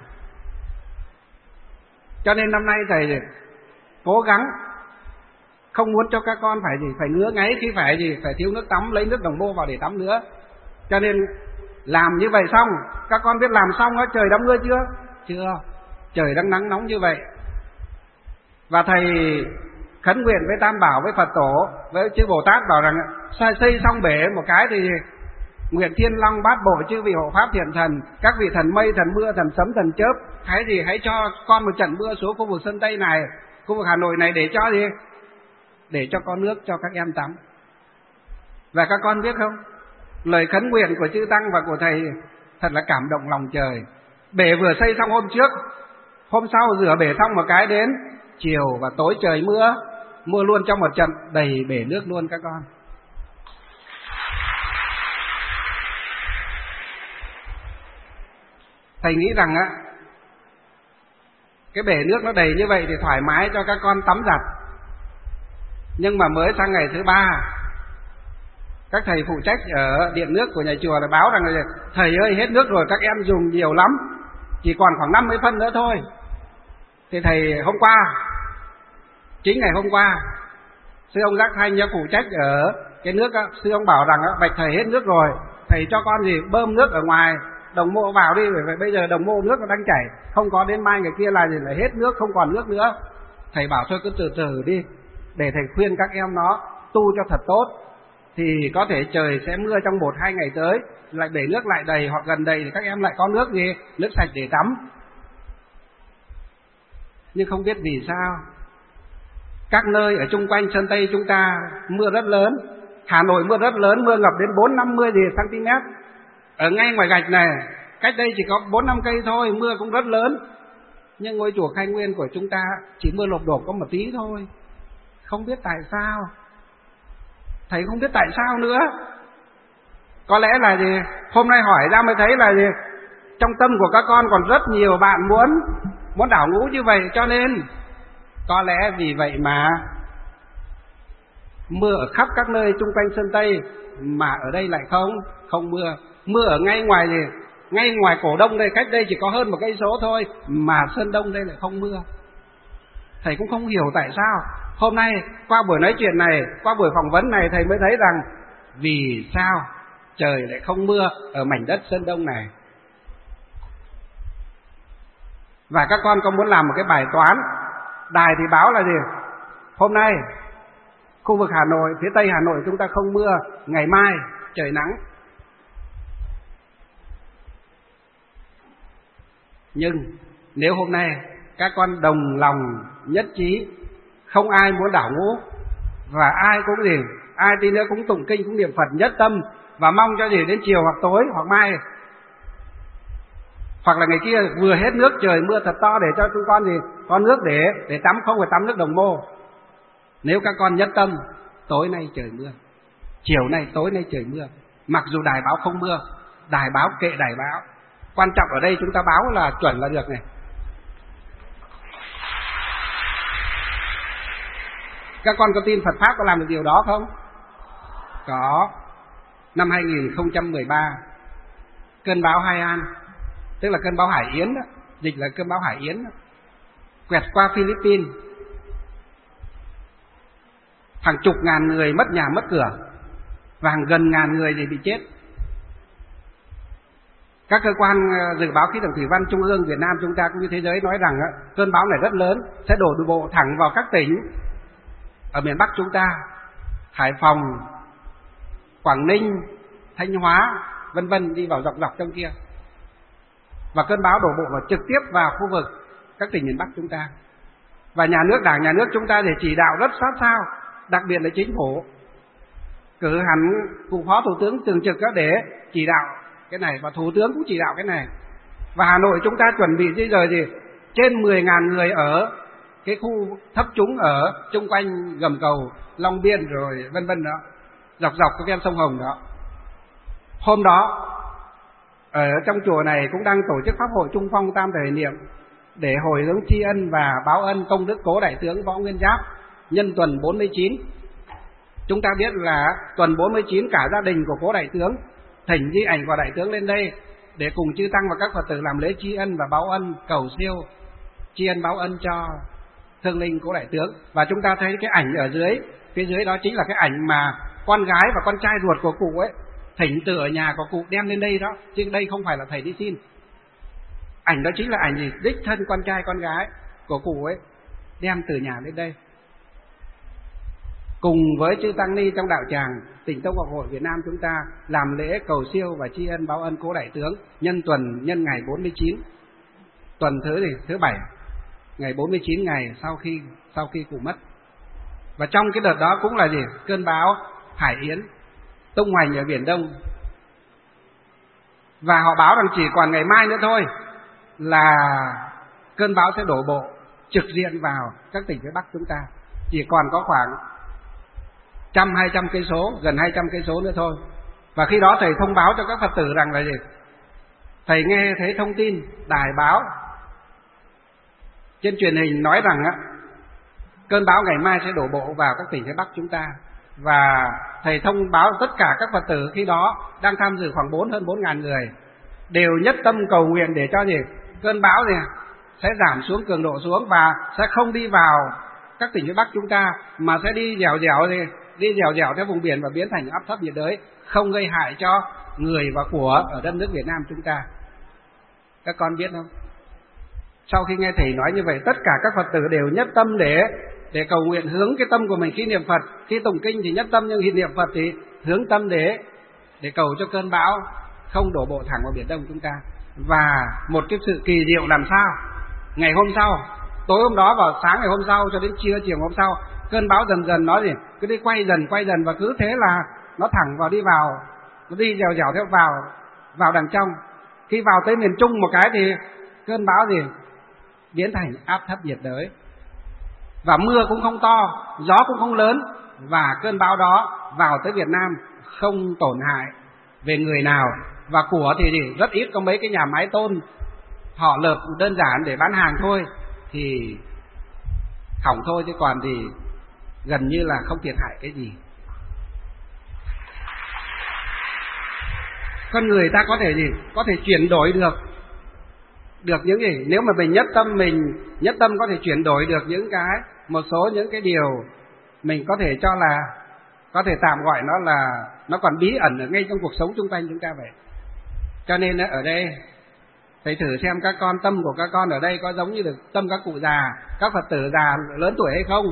Cho nên năm nay thầy cố gắng không muốn cho các con phải gì phải ngứa ngáy khi phải gì phải thiếu nước tắm, lấy nước đồng mô vào để tắm nữa. Cho nên làm như vậy xong, các con biết làm xong đó, trời đã mưa chưa? Chưa. Trời đang nắng nóng như vậy. Và thầy khấn nguyện với Tam Bảo, với Phật Tổ, với chư Bồ Tát bảo rằng xây xong bể một cái thì nguyện Thiên Long Bát Bộ chư vị hộ pháp thiện thần, các vị thần mây, thần mưa, thần sấm, thần chớp, hãy gì hãy cho con một trận mưa xuống khu vực Sơn Tây này, khu vực Hà Nội này để cho gì để cho có nước cho các em tắm. Và các con biết không, lời khấn nguyện của chư Tăng và của thầy thật là cảm động lòng trời. Bể vừa xây xong hôm trước, hôm sau rửa bể xong một cái đến chiều và tối trời mưa, mưa luôn trong một trận, đầy bể nước luôn các con. Thầy nghĩ rằng á, cái bể nước nó đầy như vậy thì thoải mái cho các con tắm giặt. Nhưng mà mới sang ngày thứ ba, các thầy phụ trách ở điện nước của nhà chùa là báo rằng là thầy ơi hết nước rồi, các em dùng nhiều lắm, chỉ còn khoảng năm mươi phân nữa thôi. Thì thầy hôm qua, chính ngày hôm qua, sư ông Giác Thanh nhớ phụ trách ở cái nước á, sư ông bảo rằng á, bạch thầy hết nước rồi, thầy cho con gì bơm nước ở ngoài đồng mô vào đi, bởi vậy bây giờ đồng mô nước nó đang chảy, không có đến mai ngày kia là gì lại hết nước, không còn nước nữa. Thầy bảo thôi cứ từ từ đi, để thầy khuyên các em nó tu cho thật tốt, thì có thể trời sẽ mưa trong một hai ngày tới, lại để nước lại đầy hoặc gần đầy thì các em lại có nước gì, nước sạch để tắm. Nhưng không biết vì sao các nơi ở chung quanh Sơn Tây chúng ta mưa rất lớn. Hà Nội mưa rất lớn, mưa ngập đến bốn năm mươi gì cm. Ở ngay ngoài gạch này, cách đây chỉ có bốn năm cây thôi, mưa cũng rất lớn. Nhưng ngôi chùa Khai Nguyên của chúng ta chỉ mưa lộp đột có một tí thôi. Không biết tại sao. Thầy không biết tại sao nữa. Có lẽ là gì, hôm nay hỏi ra mới thấy là gì, trong tâm của các con còn rất nhiều bạn muốn muốn đảo ngũ như vậy, cho nên có lẽ vì vậy mà mưa ở khắp các nơi chung quanh Sơn Tây, mà ở đây lại không không mưa. Mưa ở ngay ngoài gì, ngay ngoài Cổ Đông đây, cách đây chỉ có hơn một cây số thôi, mà Sơn Đông đây lại không mưa. Thầy cũng không hiểu tại sao. Hôm nay qua buổi nói chuyện này, qua buổi phỏng vấn này, thầy mới thấy rằng vì sao trời lại không mưa ở mảnh đất Sơn Đông này. Và các con có muốn làm một cái bài toán, đài thì báo là gì? Hôm nay khu vực Hà Nội, phía Tây Hà Nội chúng ta không mưa, ngày mai trời nắng. Nhưng nếu hôm nay các con đồng lòng nhất trí, không ai muốn đảo ngũ, và ai cũng gì, ai tí nữa cũng tụng kinh, cũng niệm Phật nhất tâm, và mong cho gì đến chiều hoặc tối hoặc mai, hoặc là ngày kia vừa hết nước trời mưa thật to để cho chúng con gì có nước để để tắm, không phải tắm nước đồng mô. Nếu các con nhất tâm, tối nay trời mưa, chiều nay tối nay trời mưa, mặc dù đài báo không mưa, đài báo kệ đài báo, quan trọng ở đây chúng ta báo là chuẩn là được này. Các con có tin Phật Pháp có làm được điều đó không? Có. Năm hai nghìn không trăm mười ba, cơn bão Hai An, tức là cơn bão Hải Yến đó, dịch là cơn bão Hải Yến đó, quẹt qua Philippines. Hàng chục ngàn người mất nhà mất cửa, và hàng gần ngàn người thì bị chết. Các cơ quan dự báo khí tượng thủy văn trung ương Việt Nam chúng ta cũng như thế giới nói rằng cơn bão này rất lớn, sẽ đổ bộ thẳng vào các tỉnh ở miền Bắc chúng ta, Hải Phòng, Quảng Ninh, Thanh Hóa, vân vân, đi vào dọc dọc trong kia. Và cơn bão đổ bộ vào trực tiếp vào khu vực các tỉnh miền Bắc chúng ta. Và nhà nước, Đảng, nhà nước chúng ta để chỉ đạo rất sát sao, đặc biệt là chính phủ cử hẳn cụ phó thủ tướng thường trực để chỉ đạo cái này, và thủ tướng cũng chỉ đạo cái này. Và Hà Nội chúng ta chuẩn bị di rời gì trên mười ngàn người ở cái khu thấp trũng ở chung quanh gầm cầu Long Biên rồi vân vân đó, dọc dọc cái ven sông Hồng đó. Hôm đó ở trong chùa này cũng đang tổ chức pháp hội Trung Phong Tam Thời Niệm để hồi hướng tri ân và báo ân công đức cố đại tướng Võ Nguyên Giáp nhân tuần bốn mươi chín. Chúng ta biết là tuần bốn mươi chín cả gia đình của cố đại tướng thỉnh di ảnh của đại tướng lên đây để cùng chư tăng và các Phật tử làm lễ tri ân và báo ân, cầu siêu tri ân báo ân cho thương linh cố đại tướng. Và chúng ta thấy cái ảnh ở dưới, phía dưới đó chính là cái ảnh mà con gái và con trai ruột của cụ ấy thỉnh từ ở nhà của cụ đem lên đây đó, chứ đây không phải là thầy đi xin. Ảnh đó chính là ảnh gì đích thân con trai con gái của cụ ấy đem từ nhà lên đây, cùng với chư tăng ni trong đạo tràng Tỉnh Tông Học Hội Việt Nam chúng ta làm lễ cầu siêu và tri ân báo ân cố đại tướng nhân tuần, nhân ngày bốn mươi chín, tuần thứ gì thứ bảy, ngày bốn mươi chín ngày sau khi sau khi cụ mất. Và trong cái đợt đó cũng là gì cơn bão Hải Yến tung hoành ở Biển Đông. Và họ báo rằng chỉ còn ngày mai nữa thôi là cơn bão sẽ đổ bộ trực diện vào các tỉnh phía Bắc chúng ta, chỉ còn có khoảng trăm hai trăm cây số, gần hai trăm cây số nữa thôi. Và khi đó thầy thông báo cho các Phật tử rằng là gì? Thầy nghe thấy thông tin đài báo trên truyền hình nói rằng á, cơn bão ngày mai sẽ đổ bộ vào các tỉnh phía Bắc chúng ta. Và thầy thông báo tất cả các Phật tử khi đó đang tham dự khoảng bốn hơn bốn ngàn người đều nhất tâm cầu nguyện để cho gì cơn bão này sẽ giảm xuống cường độ xuống và sẽ không đi vào các tỉnh phía Bắc chúng ta, mà sẽ đi dẻo dẻo gì đi dẻo dẻo theo vùng biển và biến thành áp thấp nhiệt đới, không gây hại cho người và của ở đất nước Việt Nam chúng ta. Các con biết không? Sau khi nghe thầy nói như vậy, tất cả các Phật tử đều nhất tâm để để cầu nguyện, hướng cái tâm của mình khi niệm Phật, khi tụng kinh thì nhất tâm, nhưng khi niệm Phật thì hướng tâm để để cầu cho cơn bão không đổ bộ thẳng vào Biển Đông chúng ta. Và một cái sự kỳ diệu làm sao, ngày hôm sau, tối hôm đó vào sáng ngày hôm sau cho đến trưa chiều hôm sau, cơn bão dần dần nó gì cứ đi quay dần quay dần và cứ thế là nó thẳng vào, đi vào, nó đi dẻo dẻo theo vào vào đằng trong. Khi vào tới miền Trung một cái thì cơn bão gì biến thành áp thấp nhiệt đới, và mưa cũng không to, gió cũng không lớn, và cơn bão đó vào tới Việt Nam không tổn hại về người nào, và của thì, thì rất ít, có mấy cái nhà máy tôn họ lợp đơn giản để bán hàng thôi thì hỏng thôi, chứ còn thì gần như là không thiệt hại cái gì. Con người ta có thể gì có thể chuyển đổi được được những gì nếu mà mình nhất tâm, mình nhất tâm có thể chuyển đổi được những cái một số những cái điều mình có thể cho là có thể tạm gọi nó là nó còn bí ẩn ở ngay trong cuộc sống xung quanh chúng ta vậy. Cho nên ở đây Thầy thử xem các con, tâm của các con ở đây có giống như được tâm các cụ già, các Phật tử già lớn tuổi hay không?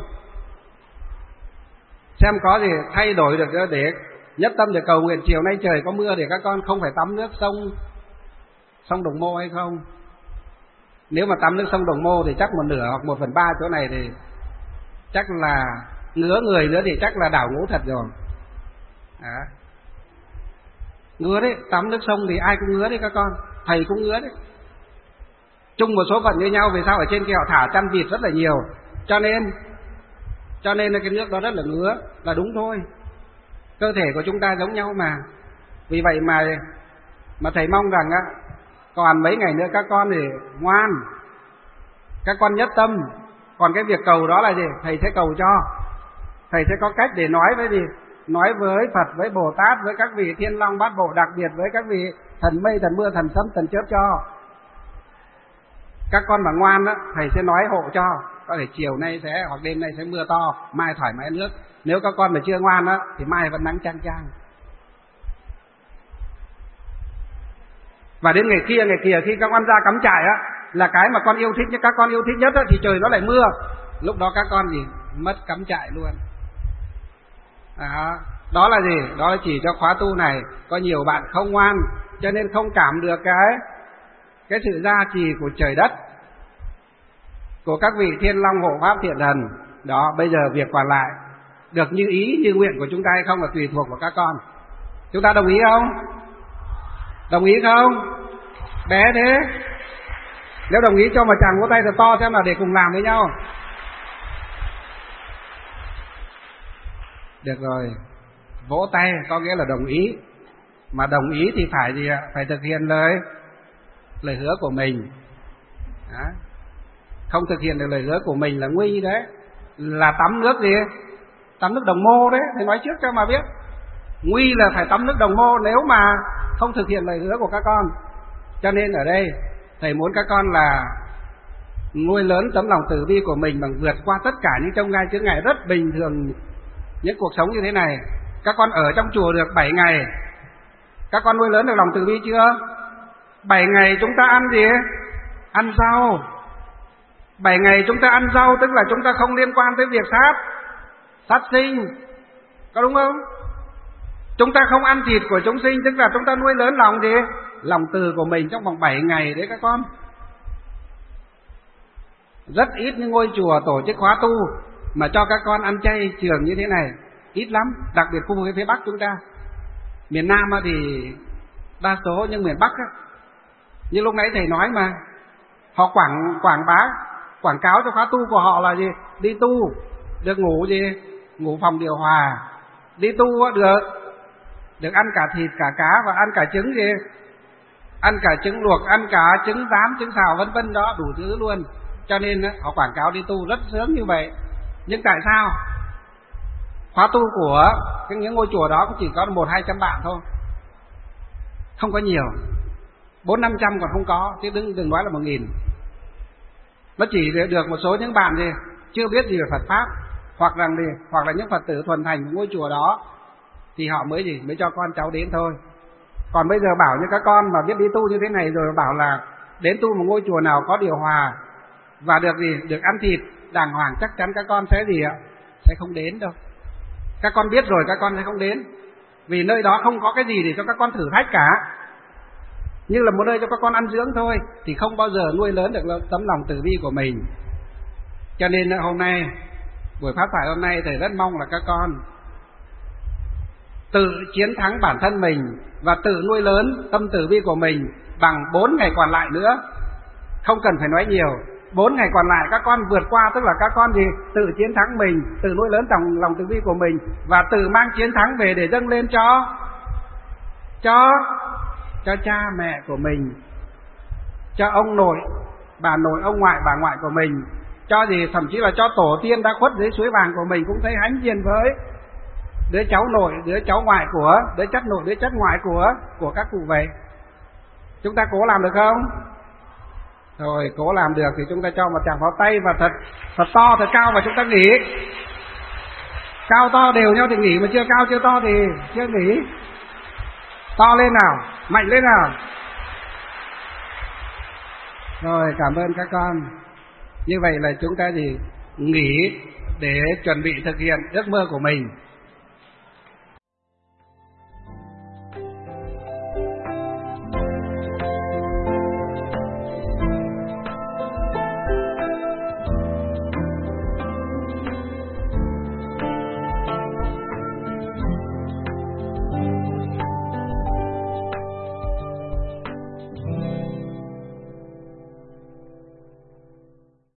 Xem có gì thay đổi được để nhất tâm để cầu nguyện chiều nay trời có mưa để các con không phải tắm nước sông sông Đồng Mô hay không? Nếu mà tắm nước sông Đồng Mô thì chắc một nửa hoặc một phần ba chỗ này thì chắc là ngứa người nữa, thì chắc là đảo ngũ thật rồi. À. Ngứa đấy, tắm nước sông thì ai cũng ngứa đấy các con, thầy cũng ngứa đấy. Chung một số phận như nhau, vì sao ở trên kia họ thả chăn vịt rất là nhiều, cho nên cho nên là cái nước đó rất là ngứa, là đúng thôi. Cơ thể của chúng ta giống nhau mà. Vì vậy mà mà thầy mong rằng á, còn mấy ngày nữa các con thì ngoan, các con nhất tâm. Còn cái việc cầu đó là gì? Thầy sẽ cầu cho. Thầy sẽ có cách để nói với gì? Nói với Phật, với Bồ Tát, với các vị Thiên Long Bát Bộ, đặc biệt với các vị thần mây, thần mưa, thần sấm, thần chớp cho. Các con mà ngoan á, thầy sẽ nói hộ cho. Có thể chiều nay sẽ hoặc đêm nay sẽ mưa to, mai thoải mái nước. Nếu các con mà chưa ngoan á thì mai vẫn nắng chang chang. Và đến ngày kia ngày kia khi các con ra cắm trại á, là cái mà con yêu thích nhất, các con yêu thích nhất á, thì trời nó lại mưa. Lúc đó các con gì mất cắm trại luôn. Đó, đó là gì? Đó là chỉ cho khóa tu này có nhiều bạn không ngoan, cho nên không cảm được cái cái sự gia trì của trời đất, của các vị Thiên Long hộ pháp thiện thần. Đó, bây giờ việc còn lại được như ý như nguyện của chúng ta hay không là tùy thuộc vào các con. Chúng ta đồng ý không? Đồng ý không? Bé thế. Nếu đồng ý cho một tràng vỗ tay thật to xem là để cùng làm với nhau. Được rồi. Vỗ tay có nghĩa là đồng ý. Mà đồng ý thì phải gì ạ? Phải thực hiện lời lời hứa của mình. Đó. Không thực hiện được lời hứa của mình là nguy đấy. Là tắm nước gì? Tắm nước Đồng Mô đấy. Thầy nói trước cho mà biết. Nguy là phải tắm nước Đồng Mô nếu mà không thực hiện lời hứa của các con. Cho nên ở đây thầy muốn các con là nuôi lớn tấm lòng từ bi của mình bằng vượt qua tất cả những chông gai chướng ngại rất bình thường những cuộc sống như thế này. Các con ở trong chùa được bảy ngày, các con nuôi lớn được lòng từ bi chưa? Bảy ngày chúng ta ăn gì? Ăn rau. Bảy ngày chúng ta ăn rau tức là chúng ta không liên quan tới việc sát sát sinh, có đúng không? Chúng ta không ăn thịt của chúng sinh, tức là chúng ta nuôi lớn lòng gì? Lòng từ của mình trong vòng bảy ngày đấy các con. Rất ít những ngôi chùa tổ chức khóa tu mà cho các con ăn chay trường như thế này, ít lắm, đặc biệt khu vực phía Bắc chúng ta. Miền Nam thì đa số, nhưng miền Bắc á, như lúc nãy thầy nói mà, họ quảng quảng bá, quảng cáo cho khóa tu của họ là gì? Đi tu được ngủ gì? Ngủ phòng điều hòa. Đi tu được được ăn cả thịt cả cá và ăn cả trứng gì? Ăn cả trứng luộc, ăn cả trứng rán, trứng xào vân vân đó, đủ thứ luôn. Cho nên họ quảng cáo đi tu rất sướng như vậy. Nhưng tại sao khóa tu của những ngôi chùa đó cũng chỉ có một hai trăm bạn thôi, không có nhiều, bốn năm trăm còn không có, chứ đừng đừng nói là một nghìn. Nó chỉ được một số những bạn gì chưa biết gì về Phật pháp, hoặc rằng gì hoặc là những Phật tử thuần thành của ngôi chùa đó thì họ mới gì mới cho con cháu đến thôi. Còn bây giờ bảo như các con mà biết đi tu như thế này rồi bảo là đến tu một ngôi chùa nào có điều hòa và được gì được ăn thịt đàng hoàng, chắc chắn các con sẽ gì ạ? Sẽ không đến đâu. Các con biết rồi các con sẽ không đến, vì nơi đó không có cái gì để cho các con thử thách cả, như là một nơi cho các con ăn dưỡng thôi, thì không bao giờ nuôi lớn được tấm lòng từ bi của mình. Cho nên hôm nay buổi pháp thoại hôm nay thầy rất mong là các con tự chiến thắng bản thân mình và tự nuôi lớn tâm từ bi của mình bằng bốn ngày còn lại nữa. Không cần phải nói nhiều, bốn ngày còn lại các con vượt qua, tức là các con gì tự chiến thắng mình, tự nuôi lớn lòng lòng từ bi của mình và tự mang chiến thắng về để dâng lên cho cho cho cha mẹ của mình, cho ông nội, bà nội, ông ngoại, bà ngoại của mình, cho gì thậm chí là cho tổ tiên đã khuất dưới suối vàng của mình cũng thấy hãnh diện với đứa cháu nội, đứa cháu ngoại của, đứa chất nội, đứa chất ngoại của của các cụ vậy. Chúng ta cố làm được không? Rồi, cố làm được thì chúng ta cho một tràng pháo tay và thật thật to, thật cao, và chúng ta nghỉ. Cao to đều nhau thì nghỉ, mà chưa cao chưa to thì chưa nghỉ. To lên nào, mạnh lên nào. Rồi, cảm ơn các con. Như vậy là chúng ta thì nghỉ để chuẩn bị thực hiện ước mơ của mình.